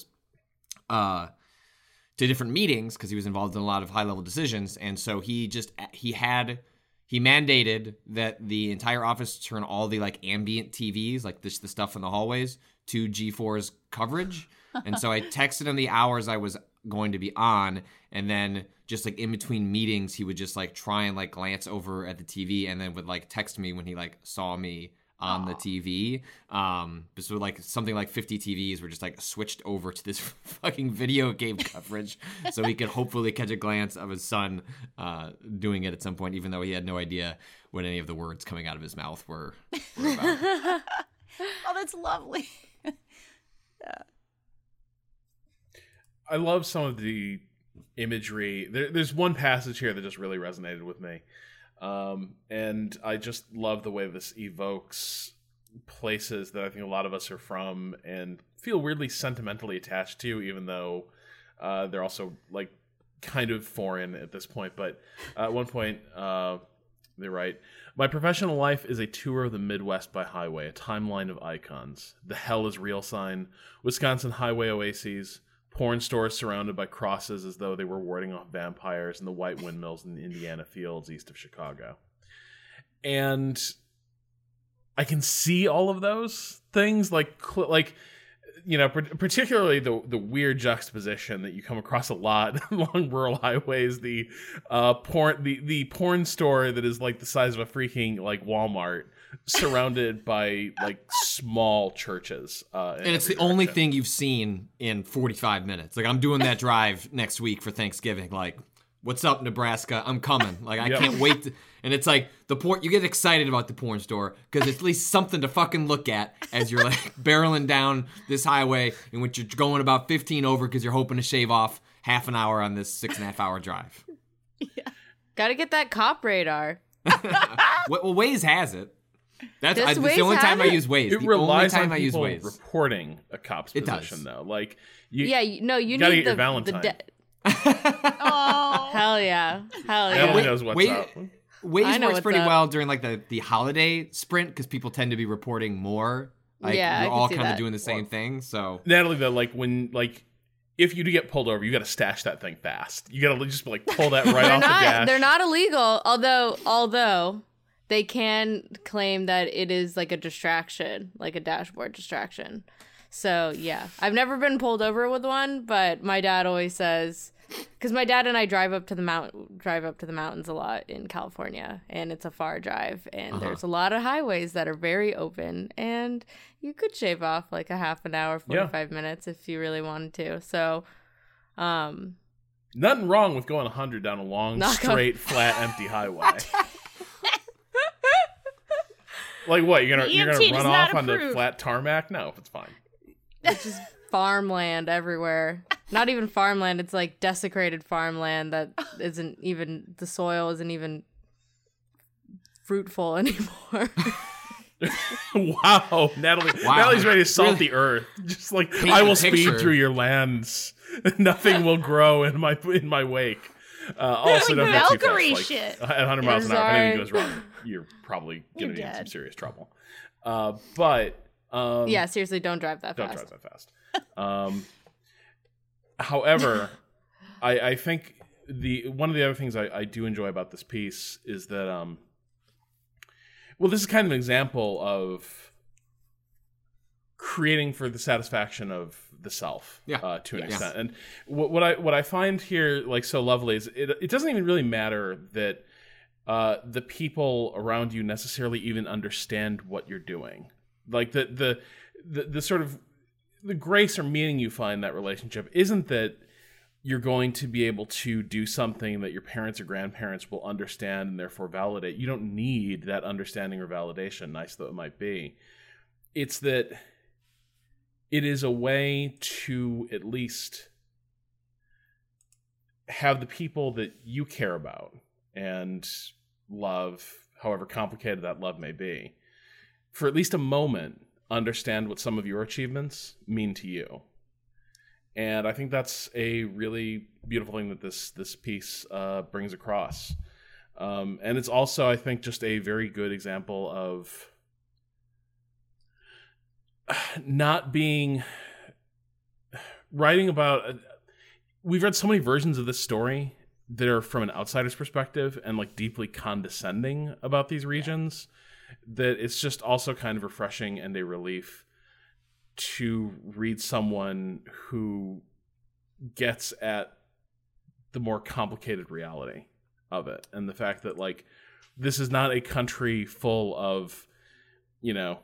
uh, to different meetings cause he was involved in a lot of high level decisions. And so he just, he had, He mandated that the entire office turn all the like ambient T Vs, like this, the stuff in the hallways, to G four's coverage. And so I texted him the hours I was going to be on, and then just like in between meetings, he would just like try and like glance over at the T V, and then would like text me when he like saw me on Aww. the T V. Um, so like something like fifty T Vs were just like switched over to this fucking video game coverage so he could hopefully catch a glance of his son uh, doing it at some point, even though he had no idea what any of the words coming out of his mouth were, were about. Oh, that's lovely. Yeah. I love some of the imagery. There, there's one passage here that just really resonated with me. Um, and I just love the way this evokes places that I think a lot of us are from and feel weirdly sentimentally attached to, even though uh, they're also like kind of foreign at this point, but uh, at one point uh, they write, "My professional life is a tour of the Midwest by highway, a timeline of icons. The hell is real sign, Wisconsin highway oases, porn stores surrounded by crosses as though they were warding off vampires, and the white windmills in the Indiana fields east of Chicago." And I can see all of those things, like cl- like. You know, particularly the the weird juxtaposition that you come across a lot along rural highways. The uh, porn, the the porn store that is like the size of a freaking like Walmart, surrounded by like small churches. Uh, and it's the direction. Only thing you've seen in forty-five minutes. Like I'm doing that drive next week for Thanksgiving. Like, what's up, Nebraska? I'm coming. Like I yep. can't wait. To, and it's like the porn. You get excited about the porn store because it's at least something to fucking look at as you're like barreling down this highway in which you're going about fifteen over because you're hoping to shave off half an hour on this six and a half hour drive. Yeah. Got to get that cop radar. Well, Waze has it. That's, I, that's Waze the only time it? I use Waze. It the relies only time on I use people Waze. reporting a cop's it position, does. though. Like, you, yeah, you, no, you, you gotta need get the your Valentine. The de- oh, hell yeah, hell yeah! Nobody knows what's Waze, up. Waze works pretty up. well during like the, the holiday sprint because people tend to be reporting more. Like yeah, we're I all can see kind of that. doing the same well, thing. So Natalie, though, like when like if you do get pulled over, you got to stash that thing fast. You got to just like pull that right off not, the dash. They're not illegal, although although they can claim that it is like a distraction, like a dashboard distraction. So yeah, I've never been pulled over with one, but my dad always says, because my dad and I drive up to the mount, drive up to the mountains a lot in California, and it's a far drive, and uh-huh. there's a lot of highways that are very open, and you could shave off like a half an hour, forty-five yeah. minutes if you really wanted to. So, um, nothing wrong with going one hundred down a long, straight, go- flat, empty highway. Like what? You're gonna you're gonna run off on the flat tarmac? No, it's fine. It's just farmland everywhere. Not even farmland. It's like desecrated farmland that isn't even, the soil isn't even fruitful anymore. Wow, Natalie. Wow. Natalie's ready to salt really? the earth. Just like Paint I will speed through your lands. Nothing will grow in my in my wake. Uh, also, like don't get too Valkyrie fast. Like, shit. At one hundred miles an hour, if anything goes wrong, you're probably going to be in some serious trouble. Uh, but um, yeah, seriously, don't drive that don't fast. Don't drive that fast. Um, however, I, I think the one of the other things I, I do enjoy about this piece is that, um, well, this is kind of an example of creating for the satisfaction of the self, yeah. uh, to an yes. extent. And what, what I what I find here like so lovely is it it doesn't even really matter that uh, the people around you necessarily even understand what you're doing. Like the the the, the sort of the grace or meaning you find in that relationship isn't that you're going to be able to do something that your parents or grandparents will understand and therefore validate. You don't need that understanding or validation, nice though it might be. It's that it is a way to at least have the people that you care about and love, however complicated that love may be, for at least a moment, understand what some of your achievements mean to you. And I think that's a really beautiful thing that this this piece uh, brings across. Um, and it's also, I think, just a very good example of not being writing about. Uh, we've read so many versions of this story that are from an outsider's perspective and like deeply condescending about these regions, that it's just also kind of refreshing and a relief to read someone who gets at the more complicated reality of it, and the fact that like this is not a country full of, you know,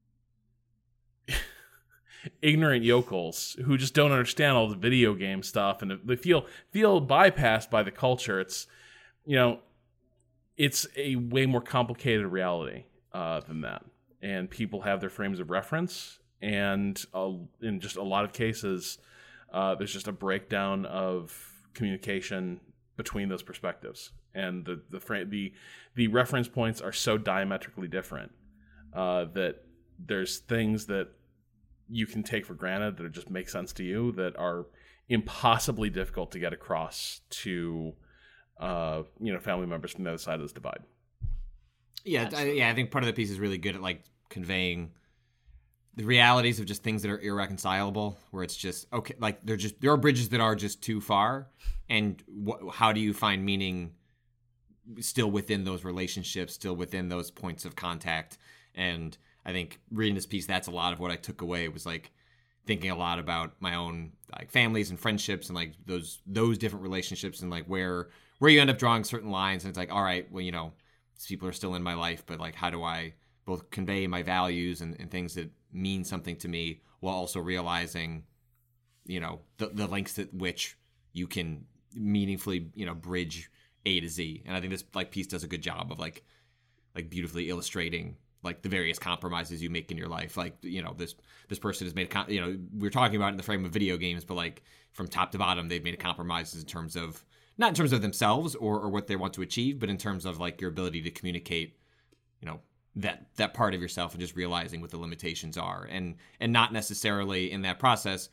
ignorant yokels who just don't understand all the video game stuff and they feel feel bypassed by the culture. It's, you know, it's a way more complicated reality uh, than that, and people have their frames of reference. And uh, in just a lot of cases, uh, there's just a breakdown of communication between those perspectives, and the the fra- the the reference points are so diametrically different uh, that there's things that you can take for granted that just make sense to you that are impossibly difficult to get across to uh, you know, family members from the other side of this divide. Yeah, I, yeah, I think part of the piece is really good at like conveying the realities of just things that are irreconcilable, where it's just okay, like they're just there are bridges that are just too far, and wh- how do you find meaning still within those relationships, still within those points of contact? And I think reading this piece, that's a lot of what I took away, was like thinking a lot about my own like families and friendships and like those those different relationships and like where where you end up drawing certain lines, and it's like, all right, well, you know, these people are still in my life, but like how do I both convey my values and, and things that mean something to me while also realizing, you know, the, the lengths at which you can meaningfully, you know, bridge A to Z. And I think this like piece does a good job of like like beautifully illustrating like the various compromises you make in your life. Like, you know, this this person has made a com- you know, we're talking about it in the frame of video games, but like from top to bottom, they've made compromises in terms of not in terms of themselves or, or what they want to achieve, but in terms of like your ability to communicate, you know, that that part of yourself and just realizing what the limitations are, and and not necessarily in that process.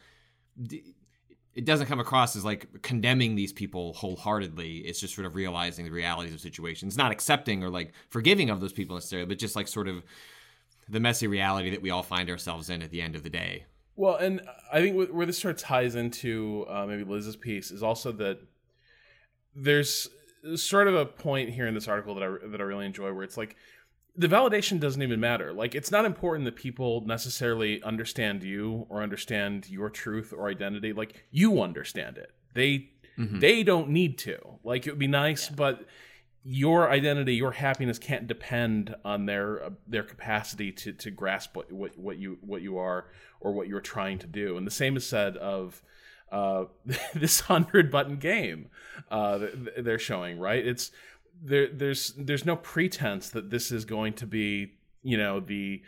It doesn't come across as like condemning these people wholeheartedly. It's just sort of realizing the realities of situations, not accepting or like forgiving of those people necessarily, but just like sort of the messy reality that we all find ourselves in at the end of the day. Well, and I think where this sort of ties into uh, maybe Liz's piece is also that there's sort of a point here in this article that I that I really enjoy, where it's like the validation doesn't even matter. Like, it's not important that people necessarily understand you or understand your truth or identity. Like, you understand it. They mm-hmm. they don't need to. Like, it would be nice, yeah. but your identity, your happiness can't depend on their uh, their capacity to to grasp what, what what you what you are or what you're trying to do. And the same is said of uh, this hundred button game uh, that they're showing. Right? It's There, there's there's no pretense that this is going to be, you know, the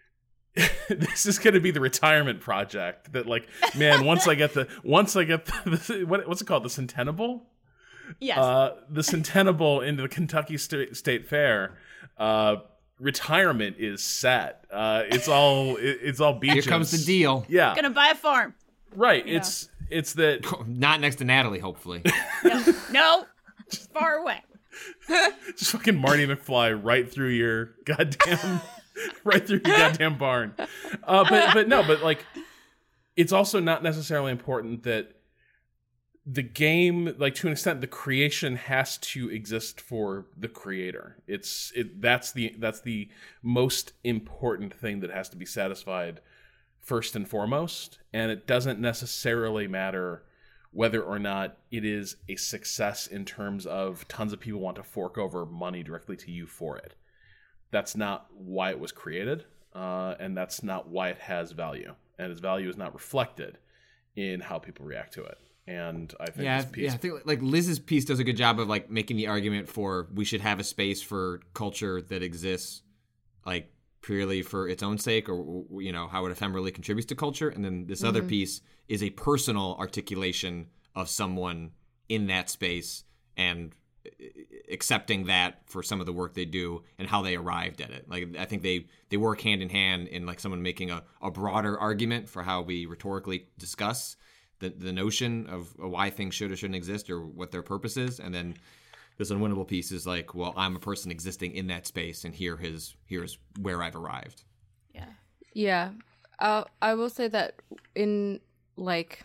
this is going to be the retirement project that, like, man, once I get the once I get the, the what what's it called, the Centennial? Yes. Uh, the Centennial into the Kentucky State, State Fair. Uh, retirement is set. Uh, it's all it, it's all beaches. Here comes the deal. Yeah, gonna buy a farm. Right. Yeah. It's it's that not next to Natalie, hopefully. no, no, far away. Just fucking Marty McFly right through your goddamn, right through your goddamn barn. Uh, but but no, but like, it's also not necessarily important that the game, like to an extent, the creation has to exist for the creator. It's it that's the that's the most important thing that has to be satisfied first and foremost, and it doesn't necessarily matter whether or not it is a success in terms of tons of people want to fork over money directly to you for it. That's not why it was created, uh, and that's not why it has value. And its value is not reflected in how people react to it. And I think yeah, this piece... yeah, I think like Liz's piece does a good job of like making the argument for we should have a space for culture that exists like purely for its own sake, or, you know, how it ephemerally contributes to culture. And then this mm-hmm. other piece is a personal articulation of someone in that space and accepting that for some of the work they do and how they arrived at it. Like, I think they, they work hand in hand in like someone making a, a broader argument for how we rhetorically discuss the, the notion of why things should or shouldn't exist or what their purpose is. And then this unwinnable piece is like, well, I'm a person existing in that space, and here is here's where I've arrived. Yeah. Yeah. Uh, I will say that in like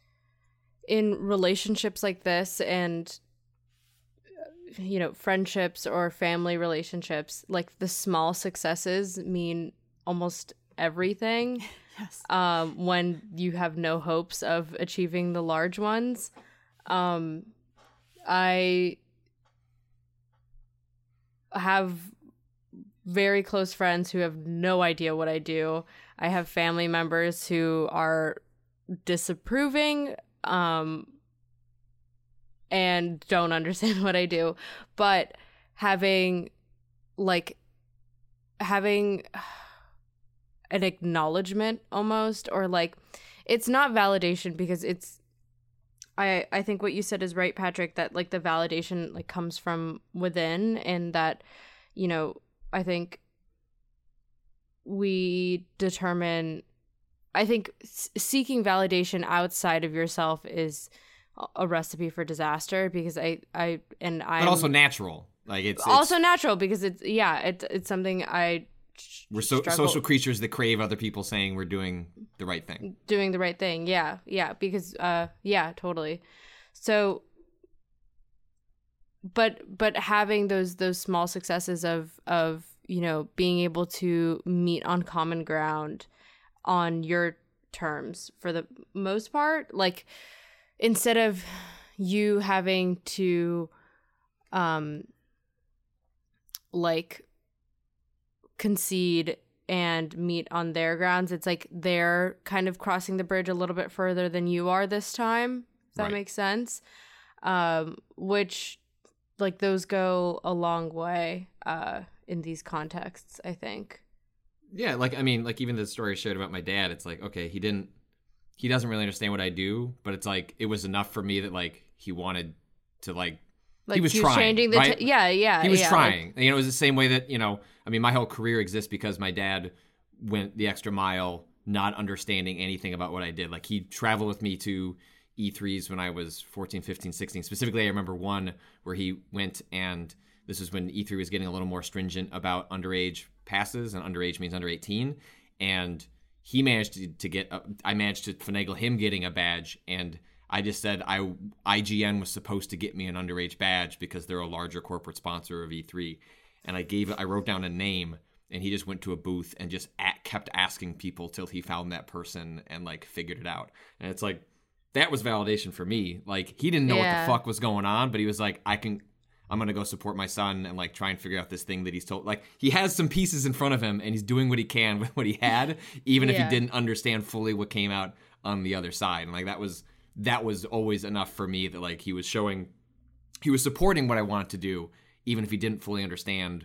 in relationships like this, and you know, friendships or family relationships, like the small successes mean almost everything. Yes. Um, when you have no hopes of achieving the large ones. Um, I have very close friends who have no idea what I do. I have family members who are disapproving um, and don't understand what I do. But having, like, having an acknowledgement almost, or like, it's not validation because it's, I, I think what you said is right, Patrick, that like the validation like comes from within, and that, you know, I think we determine I think s- seeking validation outside of yourself is a recipe for disaster, because I, I and I but also natural. Like it's, it's also natural because it's yeah, it's it's something I. We're so, struggle. social creatures that crave other people saying we're doing the right thing. Doing the right thing, yeah, yeah, because uh, yeah, totally. So, but but having those those small successes of of you know being able to meet on common ground on your terms for the most part, like instead of you having to um like concede and meet on their grounds, it's like they're kind of crossing the bridge a little bit further than you are this time, if that Right. makes sense. Um which like those go a long way uh in these contexts, I think. Yeah, like I mean, like even the story I shared about my dad, it's like, okay, he didn't he doesn't really understand what I do, but it's like it was enough for me that like he wanted to like Like he was he trying, changing the right? t- yeah, yeah. He was yeah, trying. like- you know, it was the same way that, you know, I mean, my whole career exists because my dad went the extra mile, not understanding anything about what I did. Like he traveled with me to E threes when I was fourteen, fifteen, sixteen. Specifically, I remember one where he went, and this is when E three was getting a little more stringent about underage passes, and underage means under eighteen. And he managed to, to get, a, I managed to finagle him getting a badge, and I just said I I G N was supposed to get me an underage badge because they're a larger corporate sponsor of E three, and I gave I wrote down a name, and he just went to a booth and just at, kept asking people till he found that person and like figured it out. And it's like that was validation for me. Like he didn't know Yeah. what the fuck was going on, but he was like, I can. I'm gonna go support my son and like try and figure out this thing that he's told. Like he has some pieces in front of him, and he's doing what he can with what he had, even if Yeah. he didn't understand fully what came out on the other side. And like that was. That was always enough for me that like he was showing, he was supporting what I wanted to do, even if he didn't fully understand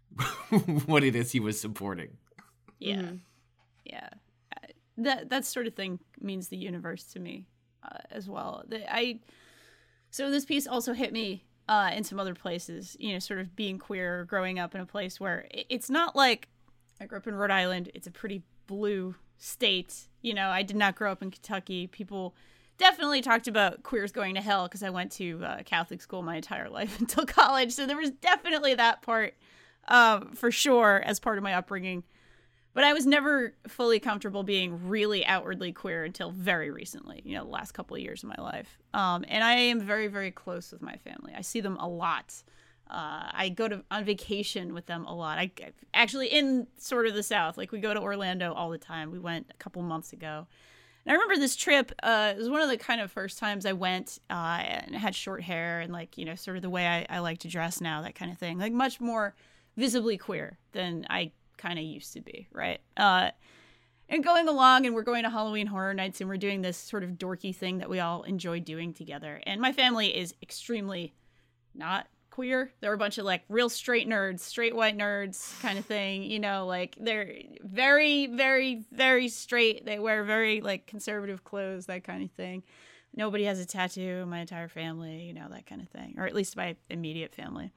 what it is he was supporting. Yeah, Mm-hmm. yeah. Uh, That that sort of thing means the universe to me uh, as well. The, I so this piece also hit me uh, in some other places. You know, sort of being queer, growing up in a place where it, it's not like I grew up in Rhode Island. It's a pretty blue state. You know, I did not grow up in Kentucky. People definitely talked about queers going to hell because I went to uh, Catholic school my entire life until college. So there was definitely that part um, for sure as part of my upbringing. But I was never fully comfortable being really outwardly queer until very recently, you know, the last couple of years of my life. Um, and I am very, very close with my family. I see them a lot. Uh, I go to on vacation with them a lot. I actually in sort of the South, like we go to Orlando all the time. We went a couple months ago. And I remember this trip, uh, it was one of the kind of first times I went uh, and I had short hair and like, you know, sort of the way I, I like to dress now, that kind of thing. Like much more visibly queer than I kind of used to be, right? Uh, and going along and we're going to Halloween Horror Nights and we're doing this sort of dorky thing that we all enjoy doing together. And my family is extremely not queer. They're a bunch of like real straight nerds, straight white nerds kind of thing, you know, like they're very, very, very straight. They wear very like conservative clothes, that kind of thing. Nobody has a tattoo in my entire family, you know, that kind of thing, or at least my immediate family.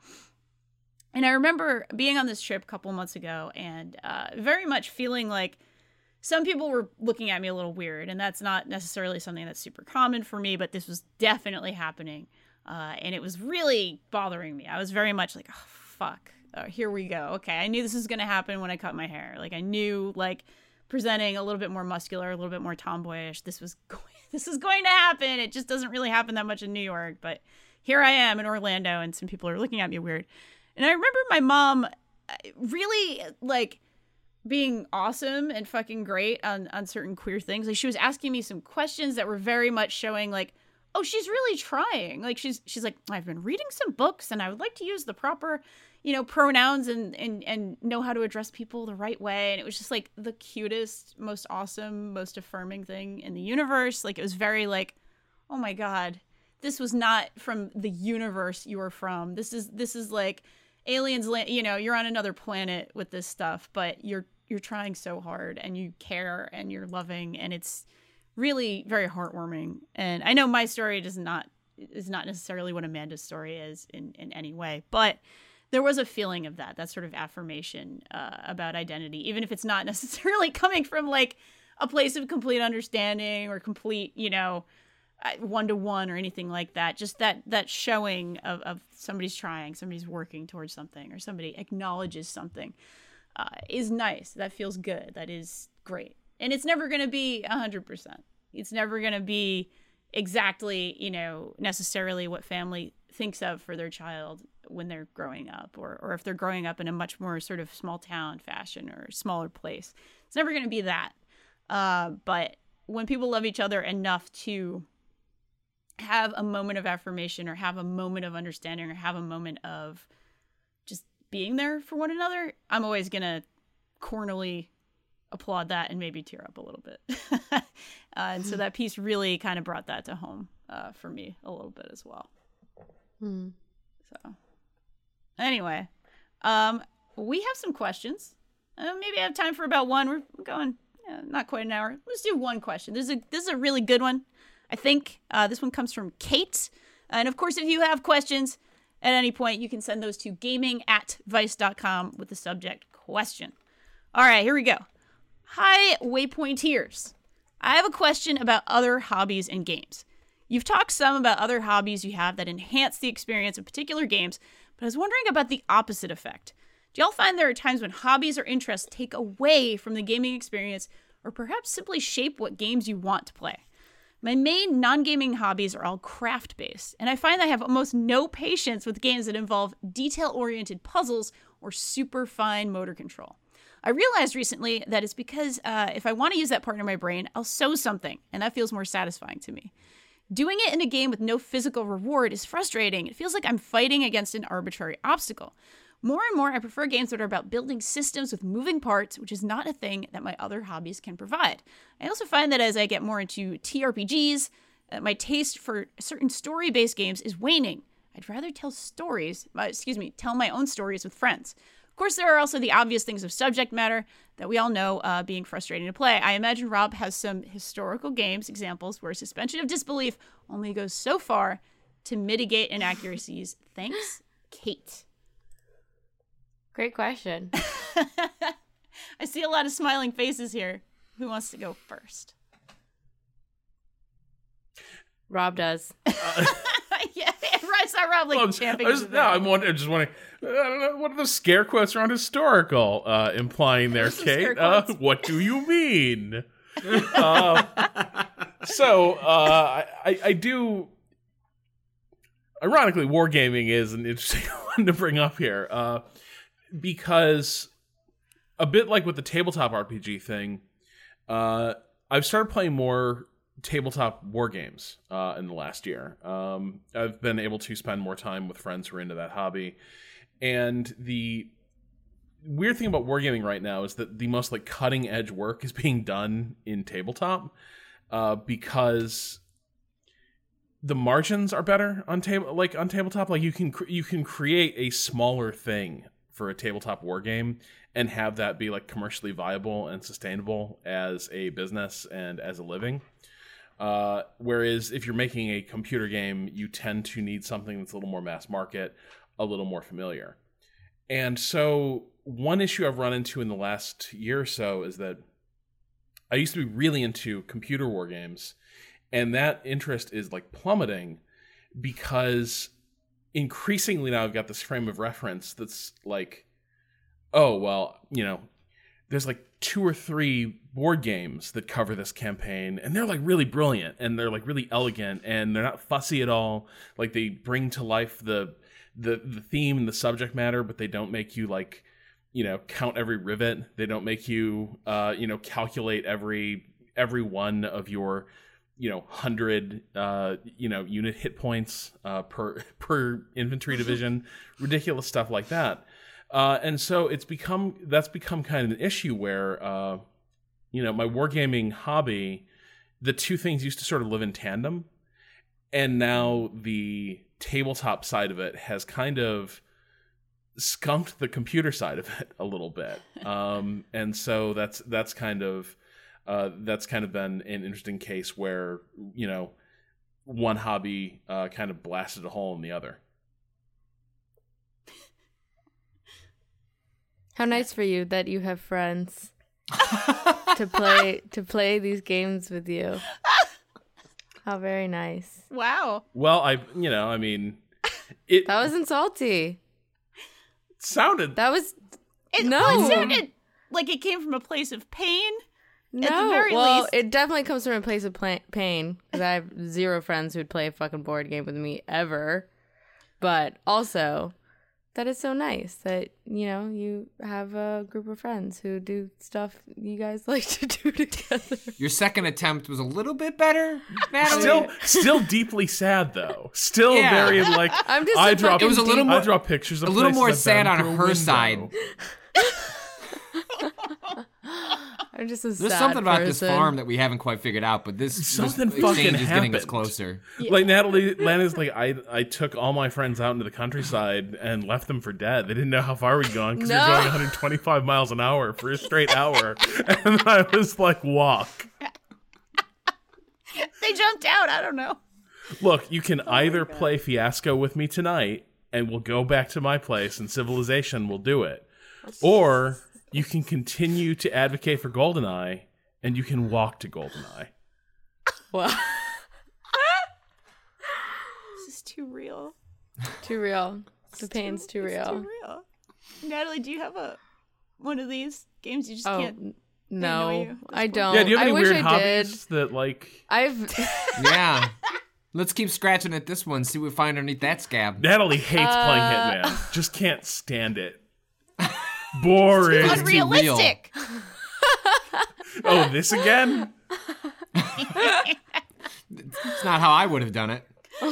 And I remember being on this trip a couple months ago and uh, very much feeling like some people were looking at me a little weird, and that's not necessarily something that's super common for me, but this was definitely happening. Uh, and it was really bothering me. I was very much like, oh, fuck, oh, here we go. Okay, I knew this was going to happen when I cut my hair. Like, I knew, like, presenting a little bit more muscular, a little bit more tomboyish, this was going, this is going to happen. It just doesn't really happen that much in New York. But here I am in Orlando, and some people are looking at me weird. And I remember my mom really, like, being awesome and fucking great on, on certain queer things. Like, she was asking me some questions that were very much showing, like, oh, she's really trying. Like, she's she's like, I've been reading some books and I would like to use the proper, you know, pronouns and, and, and know how to address people the right way. And it was just like the cutest, most awesome, most affirming thing in the universe. Like, it was very like, oh my God, this was not from the universe you were from. This is, this is like aliens, you know, you're on another planet with this stuff, but you're, you're trying so hard and you care and you're loving, and it's really very heartwarming. And I know my story does not is not necessarily what Amanda's story is in, in any way, but there was a feeling of that, that sort of affirmation uh, about identity, even if it's not necessarily coming from like a place of complete understanding or complete, you know, one to one or anything like that. Just that that showing of, of somebody's trying, somebody's working towards something, or somebody acknowledges something uh, is nice. That feels good. That is great. And it's never going to be one hundred percent. It's never going to be exactly, you know, necessarily what family thinks of for their child when they're growing up, or, or if they're growing up in a much more sort of small town fashion or smaller place. It's never going to be that. Uh, but when people love each other enough to have a moment of affirmation or have a moment of understanding or have a moment of just being there for one another, I'm always going to cornily applaud that and maybe tear up a little bit. uh, and so that piece really kind of brought that to home uh, for me a little bit as well. Hmm. So anyway, um, we have some questions. Uh, maybe I have time for about one. We're going uh, not quite an hour. Let's do one question. This is a, this is a really good one, I think. Uh, this one comes from Kate. And of course, if you have questions at any point, you can send those to gaming at vice dot com with the subject question. All right, here we go. Hi, Waypointeers. I have a question about other hobbies and games. You've talked some about other hobbies you have that enhance the experience of particular games, but I was wondering about the opposite effect. Do y'all find there are times when hobbies or interests take away from the gaming experience, or perhaps simply shape what games you want to play? My main non-gaming hobbies are all craft-based, and I find I have almost no patience with games that involve detail-oriented puzzles or super fine motor control. I realized recently that it's because uh, if I want to use that part of my brain, I'll sew something, and that feels more satisfying to me. Doing it in a game with no physical reward is frustrating. It feels like I'm fighting against an arbitrary obstacle. More and more, I prefer games that are about building systems with moving parts, which is not a thing that my other hobbies can provide. I also find that as I get more into T R P Gs, uh, my taste for certain story-based games is waning. I'd rather tell stories, uh, excuse me, tell my own stories with friends. Of course, there are also the obvious things of subject matter that we all know uh, being frustrating to play. I imagine Rob has some historical games examples where suspension of disbelief only goes so far to mitigate inaccuracies. Thanks, Kate. Great question. I see a lot of smiling faces here. Who wants to go first? Rob does. Uh, yeah, I saw Rob like well, champing. I was, no, I'm wondering, just wondering, I don't know, what are the scare quotes around historical uh, implying there, Kate? Uh, what do you mean? uh, so, uh, I, I do... Ironically, wargaming is an interesting one to bring up here. Uh, because, a bit like with the tabletop R P G thing, uh, I've started playing more tabletop war games uh, in the last year. Um, I've been able to spend more time with friends who are into that hobby. And the weird thing about wargaming right now is that the most like cutting edge work is being done in tabletop uh, because the margins are better on table like on tabletop. Like you can cr- you can create a smaller thing for a tabletop war game and have that be like commercially viable and sustainable as a business and as a living. Uh, whereas if you're making a computer game, you tend to need something that's a little more mass market, a little more familiar. And so one issue I've run into in the last year or so is that I used to be really into computer war games, and that interest is like plummeting because increasingly now I've got this frame of reference that's like, oh, well, you know, there's like two or three board games that cover this campaign, and they're like really brilliant, and they're like really elegant, and they're not fussy at all. Like they bring to life the the the theme and the subject matter, but they don't make you like, you know, count every rivet. They don't make you uh, you know, calculate every every one of your, you know, hundred uh, you know, unit hit points uh, per per infantry division, ridiculous stuff like that. Uh, and so it's become that's become kind of an issue where, uh, you know, my wargaming hobby, the two things used to sort of live in tandem, and now the tabletop side of it has kind of skunked the computer side of it a little bit. Um, and so that's that's kind of uh, that's kind of been an interesting case where, you know, one hobby uh, kind of blasted a hole in the other. How nice for you that you have friends to play to play these games with you. How very nice. Wow. Well, I, you know, I mean, it That wasn't salty. sounded. That was It, no. well, it sounded like it came from a place of pain. No, At the very well, least. it definitely comes from a place of pla- pain because I have zero friends who'd play a fucking board game with me ever. But also, that is so nice that, you know, you have a group of friends who do stuff you guys like to do together. Your second attempt was a little bit better, Natalie. Still, still deeply sad though. Still Yeah. very like. I'm just I a draw. fucking It was a little I more- draw pictures of a little places more I've sad been on through a her window. side. I'm just a There's sad something about this person. farm that we haven't quite figured out, but this, this Something exchange fucking is getting us happened. closer. Like Natalie, Lana's like, I I took all my friends out into the countryside and left them for dead. They didn't know how far we'd gone because we No. were going one hundred twenty-five miles an hour for a straight hour, and I was like, walk. They jumped out. I don't know. Look, you can either play Fiasco with me tonight, and we'll go back to my place, and Civilization will do it, or you can continue to advocate for GoldenEye, and you can walk to GoldenEye. Well, This is too real. too real. The pain's too It's real. too real. Natalie, do you have a one of these games you just Oh, can't? n- know you no, at this I point. don't. Yeah, do you have I any wish weird I hobbies did. that like? I've Yeah. Let's keep scratching at this one, see what we find underneath that scab. Natalie hates Uh, playing Hitman. Just can't stand it. Boring. It's too real. Unrealistic. Oh, this again? It's not how I would have done it.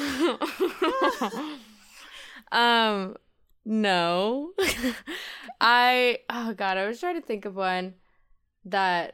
Um, no. I, oh God, I was trying to think of one that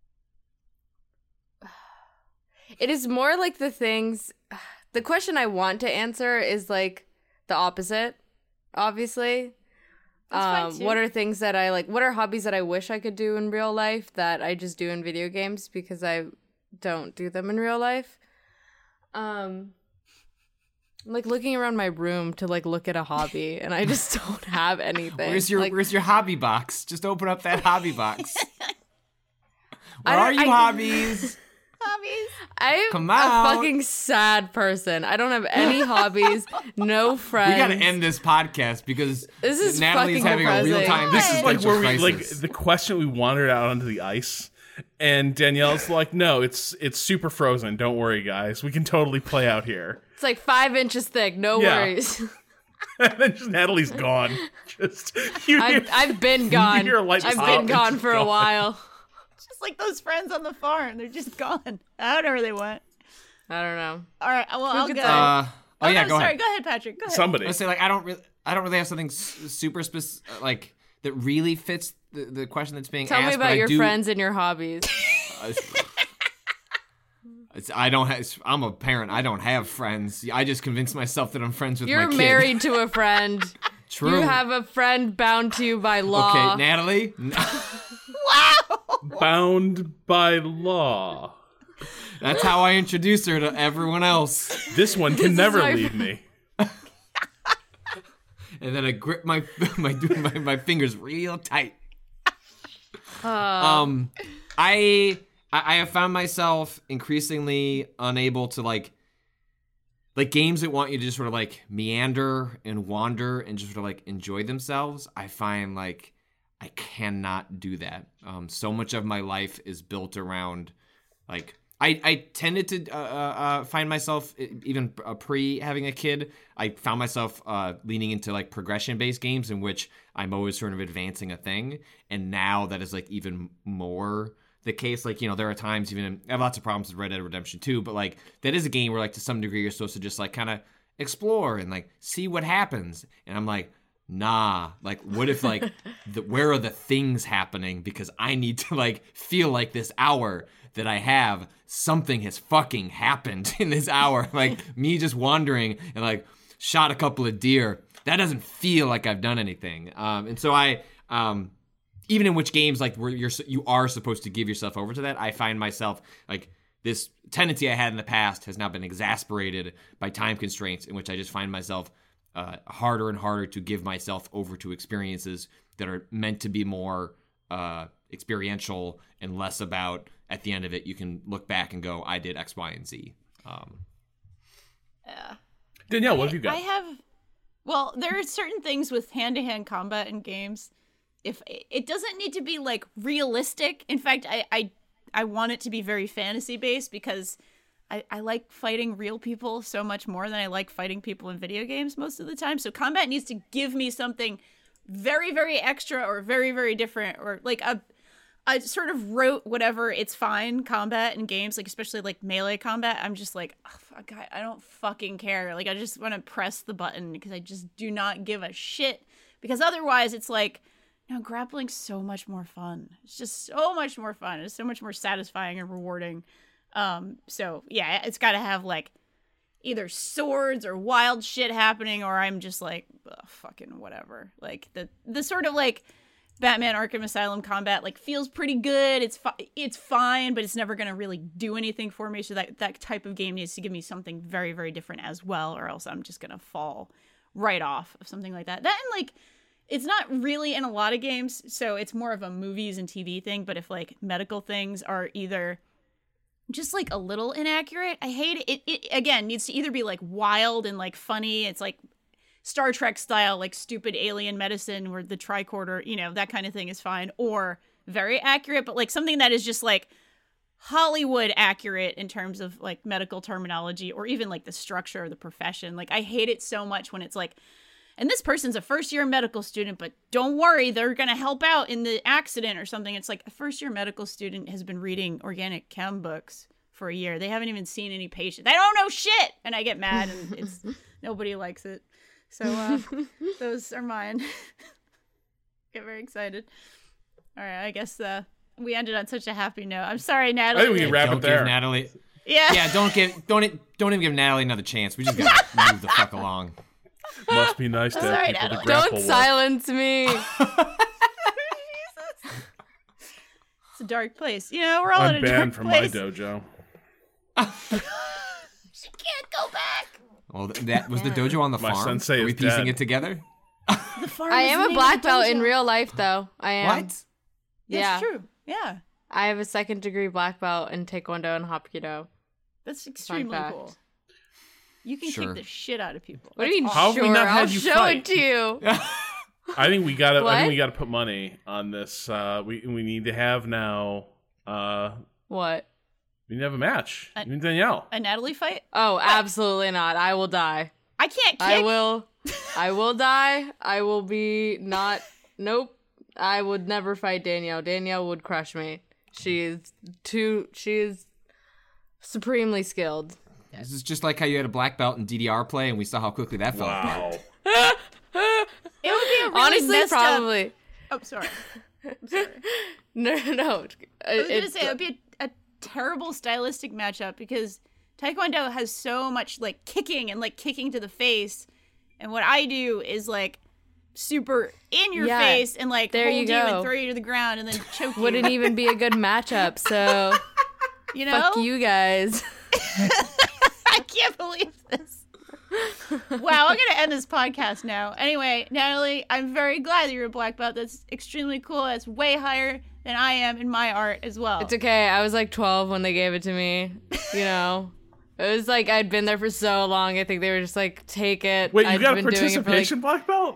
it is more like the things, the question I want to answer is like the opposite, obviously. That's fine, Um, too. what are things that I like, what are hobbies that I wish I could do in real life that I just do in video games because I don't do them in real life? Um, I'm like looking around my room to like look at a hobby and I just don't have anything. Where's your Like, Where's your hobby box? Just open up that hobby box. I Where are don't- you, I- hobbies? Hobbies. I'm Come a out. fucking sad person. I don't have any hobbies, no friends. We gotta end this podcast because This is Natalie's fucking having a real depressing. time. This is like existential where we like crisis. the question we wandered out onto the ice, and Danielle's like, "No, it's it's super frozen. Don't worry, guys. We can totally play out here." It's like five inches thick. No Yeah. worries. And then just Natalie's gone. Just you. I've, I've been gone. You're like, I've "Stop, been it's gone for a gone." while. Just like those friends on the farm. They're just gone. I don't know where they went. I don't know. All right. Well, I'll could go. say? Uh, oh, yeah, no, go sorry. ahead. Go ahead, Patrick. Go ahead. Somebody. I say like I don't really I don't really have something s- super specific like that really fits the, the question that's being Tell asked. me but about I your do- friends and your hobbies. It's, I don't have. I'm a parent. I don't have friends. I just convince myself that I'm friends with my You're kid. married to a friend. True. You have a friend bound to you by law. Okay, Natalie. Bound by law. That's how I introduce her to everyone else. This one can is never my- leave me. And then I grip my my my, my fingers real tight. Uh, Um, I I I have found myself increasingly unable to like like games that want you to just sort of like meander and wander and just sort of like enjoy themselves. I find like I cannot do that. Um, so much of my life is built around like I, I tended to uh, uh, find myself even uh, pre having a kid. I found myself uh, leaning into like progression based games in which I'm always sort of advancing a thing. And now that is like even more the case. Like, you know, there are times even in, I have lots of problems with Red Dead Redemption two, but like that is a game where like to some degree you're supposed to just like kind of explore and like see what happens. And I'm like, nah, like what if like the, where are the things happening? Because I need to like feel like this hour that I have, something has fucking happened in this hour. Like me just wandering and like shot a couple of deer. That doesn't feel like I've done anything. Um, and so I, um, even in which games like where you're you are supposed to give yourself over to that, I find myself like this tendency I had in the past has now been exasperated by time constraints, in which I just find myself uh, harder and harder to give myself over to experiences that are meant to be more uh, experiential and less about at the end of it you can look back and go, I did X, Y, and Z. Um, yeah. Danielle, what have you got? I have, well, there are certain things with hand-to-hand combat in games. If it doesn't need to be like realistic. In fact, I I, I want it to be very fantasy-based because I, I like fighting real people so much more than I like fighting people in video games most of the time. So combat needs to give me something very, very extra or very, very different, or like a I sort of wrote whatever it's fine combat in games, like especially like melee combat. I'm just like, oh, fuck, I, I don't fucking care. Like I just want to press the button because I just do not give a shit. Because otherwise, it's like, you know, grappling's so much more fun. It's just so much more fun. It's so much more satisfying and rewarding. Um, so yeah, it's got to have like either swords or wild shit happening, or I'm just like, ugh, fucking whatever. Like the the sort of like Batman Arkham Asylum combat like feels pretty good. It's fi- it's fine, but it's never gonna really do anything for me. So that that type of game needs to give me something very, very different as well, or else I'm just gonna fall right off of something like that. That and like it's not really in a lot of games, so it's more of a movies and T V thing. But if like medical things are either just like a little inaccurate, I hate it. It, it again needs to either be like wild and like funny. It's like Star Trek style, like stupid alien medicine where the tricorder, you know, that kind of thing is fine, or very accurate, but like something that is just like Hollywood accurate in terms of like medical terminology or even like the structure of the profession. Like I hate it so much when it's like, and this person's a first year medical student, but don't worry, they're going to help out in the accident or something. It's like a first year medical student has been reading organic chem books for a year. They haven't even seen any patients. They don't know shit. And I get mad and it's nobody likes it. So uh, those are mine. Get very excited. All right, I guess uh, we ended on such a happy note. I'm sorry, Natalie. I think we can wrap don't it there. Give Natalie. Yeah. Yeah. Don't give. Don't. Don't even give Natalie another chance. We just gotta move the fuck along. Must be nice to have Sorry, people to Natalie. grapple Don't with. silence me. It's a dark place. You know, we're all in a I'm dark banned from place. my dojo. She can't go back. Well, th- that was the dojo on the My farm. sensei Are we is piecing dead. it together? The farm I is am the a name black of the belt in dojo. real life, though. I am. What? That's Yeah. true. Yeah. I have a second degree black belt in Taekwondo and Hapkido. That's extremely fact. cool. You can Sure. kick the shit out of people. What do you mean? That's How have we sure, not I'll had you show fight? it to you. I think we gotta. I What? think we gotta put money on this. Uh, we we need to have now. Uh, What? we need to have a match. Uh, You and Danielle. A Natalie fight? Oh, absolutely not. I will die. I can't kick. I will. I will die. I will be not. Nope. I would never fight Danielle. Danielle would crush me. She is too. She is supremely skilled. This is just like how you had a black belt in D D R play, and we saw how quickly that fell apart. Wow. It would be a really Honestly, messed up- probably. Oh, sorry. I'm sorry. No, no, no. I was gonna It's- say it would be a, a terrible stylistic matchup because Taekwondo has so much like kicking and like kicking to the face, and what I do is like super in your Yeah, face and like there hold you you, go. and throw you to the ground and then choke you. wouldn't even be a good matchup. So you know? fuck you guys. I can't believe this. Wow, I'm gonna end this podcast now. Anyway, Natalie, I'm very glad that you're a black belt. That's extremely cool. That's way higher than I am in my art as well. It's okay. I was like twelve when they gave it to me. You know, it was like I'd been there for so long. I think they were just like, take it. Wait, you I'd got a been doing it for, participation black belt?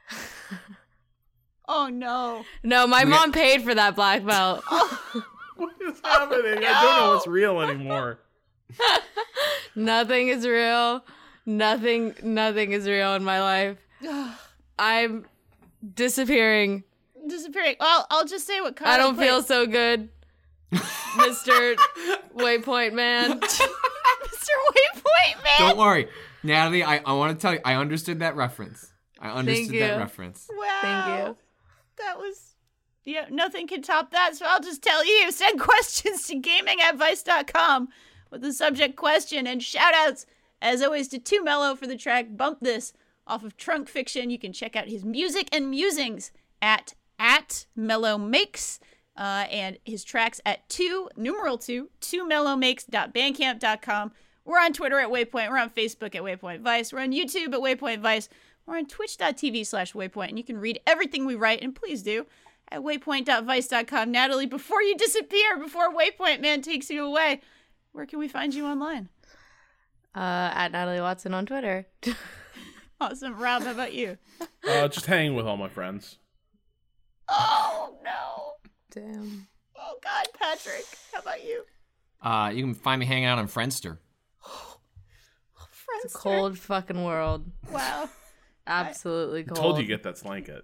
Oh no. Like, no, my We- mom paid for that black belt. What is happening? I don't know what's real anymore. Nothing is real. Nothing. Nothing is real in my life. I'm disappearing. Disappearing. Well, I'll just say what Kyle I don't played. feel so good, Mister Waypoint Man. Mister Waypoint Man. Don't worry, Natalie. I, I want to tell you, I understood that reference. I understood you. that reference. Wow. Thank you. That was, yeah, nothing can top that. So I'll just tell you, send questions to gaming at vice dot com with the subject question, and shout outs, as always, to Too Mellow for the track Bump This off of Trunk Fiction. You can check out his music and musings at, at Mellow Makes, uh, and his tracks at two, numeral two, two mellow makes dot bandcamp dot com. We're on Twitter at Waypoint. We're on Facebook at Waypoint Vice. We're on YouTube at Waypoint Vice. We're on twitch dot t v slash waypoint, and you can read everything we write, and please do, at waypoint dot vice dot com. Natalie, before you disappear, before Waypoint Man takes you away, where can we find you online? Uh, at Natalie Watson on Twitter. Awesome. Rob, how about you? Uh, just hanging with all my friends. Oh, no. Damn. Oh, God, Patrick, how about you? Uh, you can find me hanging out on Friendster. Friendster. It's a cold fucking world. Wow. Absolutely I cold. told you to get that slanket.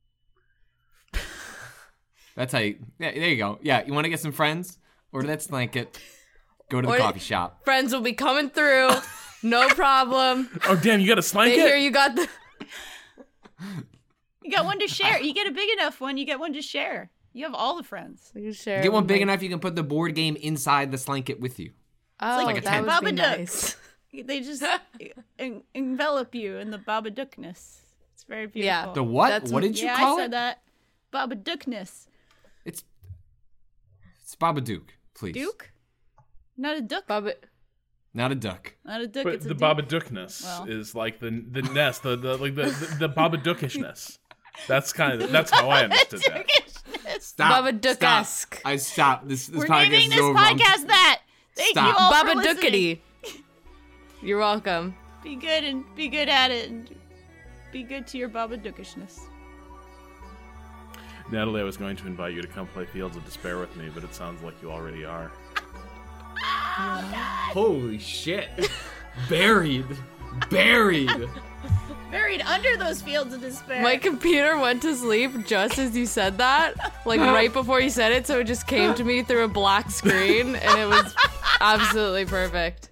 That's how you, yeah, there you go. Yeah, you want to get some friends? Order that blanket. Go to the Order- coffee shop. Friends will be coming through. No problem. Oh, damn, you got a They slanket? hear you got the... You got one to share. You get a big enough one, you get one to share. You have all the friends. You share Get one big my- enough, you can put the board game inside the slanket with you. Oh, like a that tent. would be Babadook. nice. They just en- envelop you in the Babadookness. It's very beautiful. Yeah. The what? That's what what- did you yeah, call I said it? that. Babadookness. It's it's Babadook, please. Duke? Not a duck. Baba... Not a duck. Not a duck. But it's a the duke. Babadookness Well. is like the the nest, the, the like the the, the Babadookishness. That's kind of that's how I understood that. Babadookishness. Stop. Babadook-esque. Stop. I stop. This this We're podcast naming is this over. I'm- podcast that. Thank Stop. you all for Baba listening. Dookity. You're welcome. Be good and be good at it, and be good to your Babadookishness. Natalie, I was going to invite you to come play Fields of Despair with me, but it sounds like you already are. Holy shit. Buried. Buried. Buried under those fields of despair. My computer went to sleep just as you said that, like right before you said it, so it just came to me through a black screen, and it was absolutely perfect.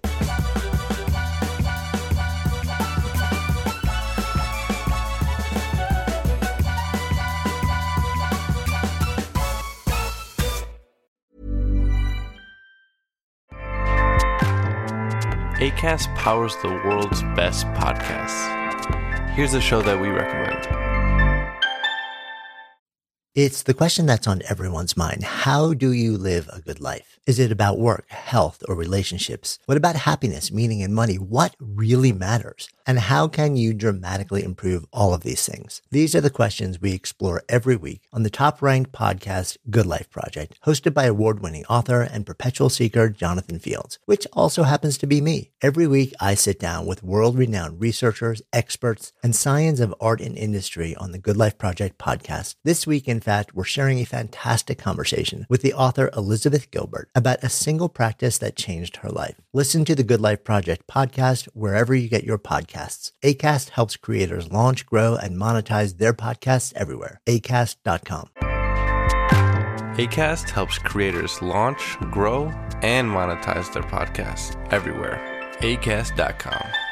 Acast powers the world's best podcasts. Here's a show that we recommend. It's the question that's on everyone's mind. How do you live a good life? Is it about work, health, or relationships? What about happiness, meaning, and money? What really matters? And how can you dramatically improve all of these things? These are the questions we explore every week on the top-ranked podcast, Good Life Project, hosted by award-winning author and perpetual seeker Jonathan Fields, which also happens to be me. Every week, I sit down with world-renowned researchers, experts, and science of art and industry on the Good Life Project podcast. This week, in fact, we're sharing a fantastic conversation with the author Elizabeth Gilbert about a single practice that changed her life. Listen to the Good Life Project podcast wherever you get your podcasts. Acast helps creators launch, grow, and monetize their podcasts everywhere. acast dot com. Acast helps creators launch, grow, and monetize their podcasts everywhere. acast dot com.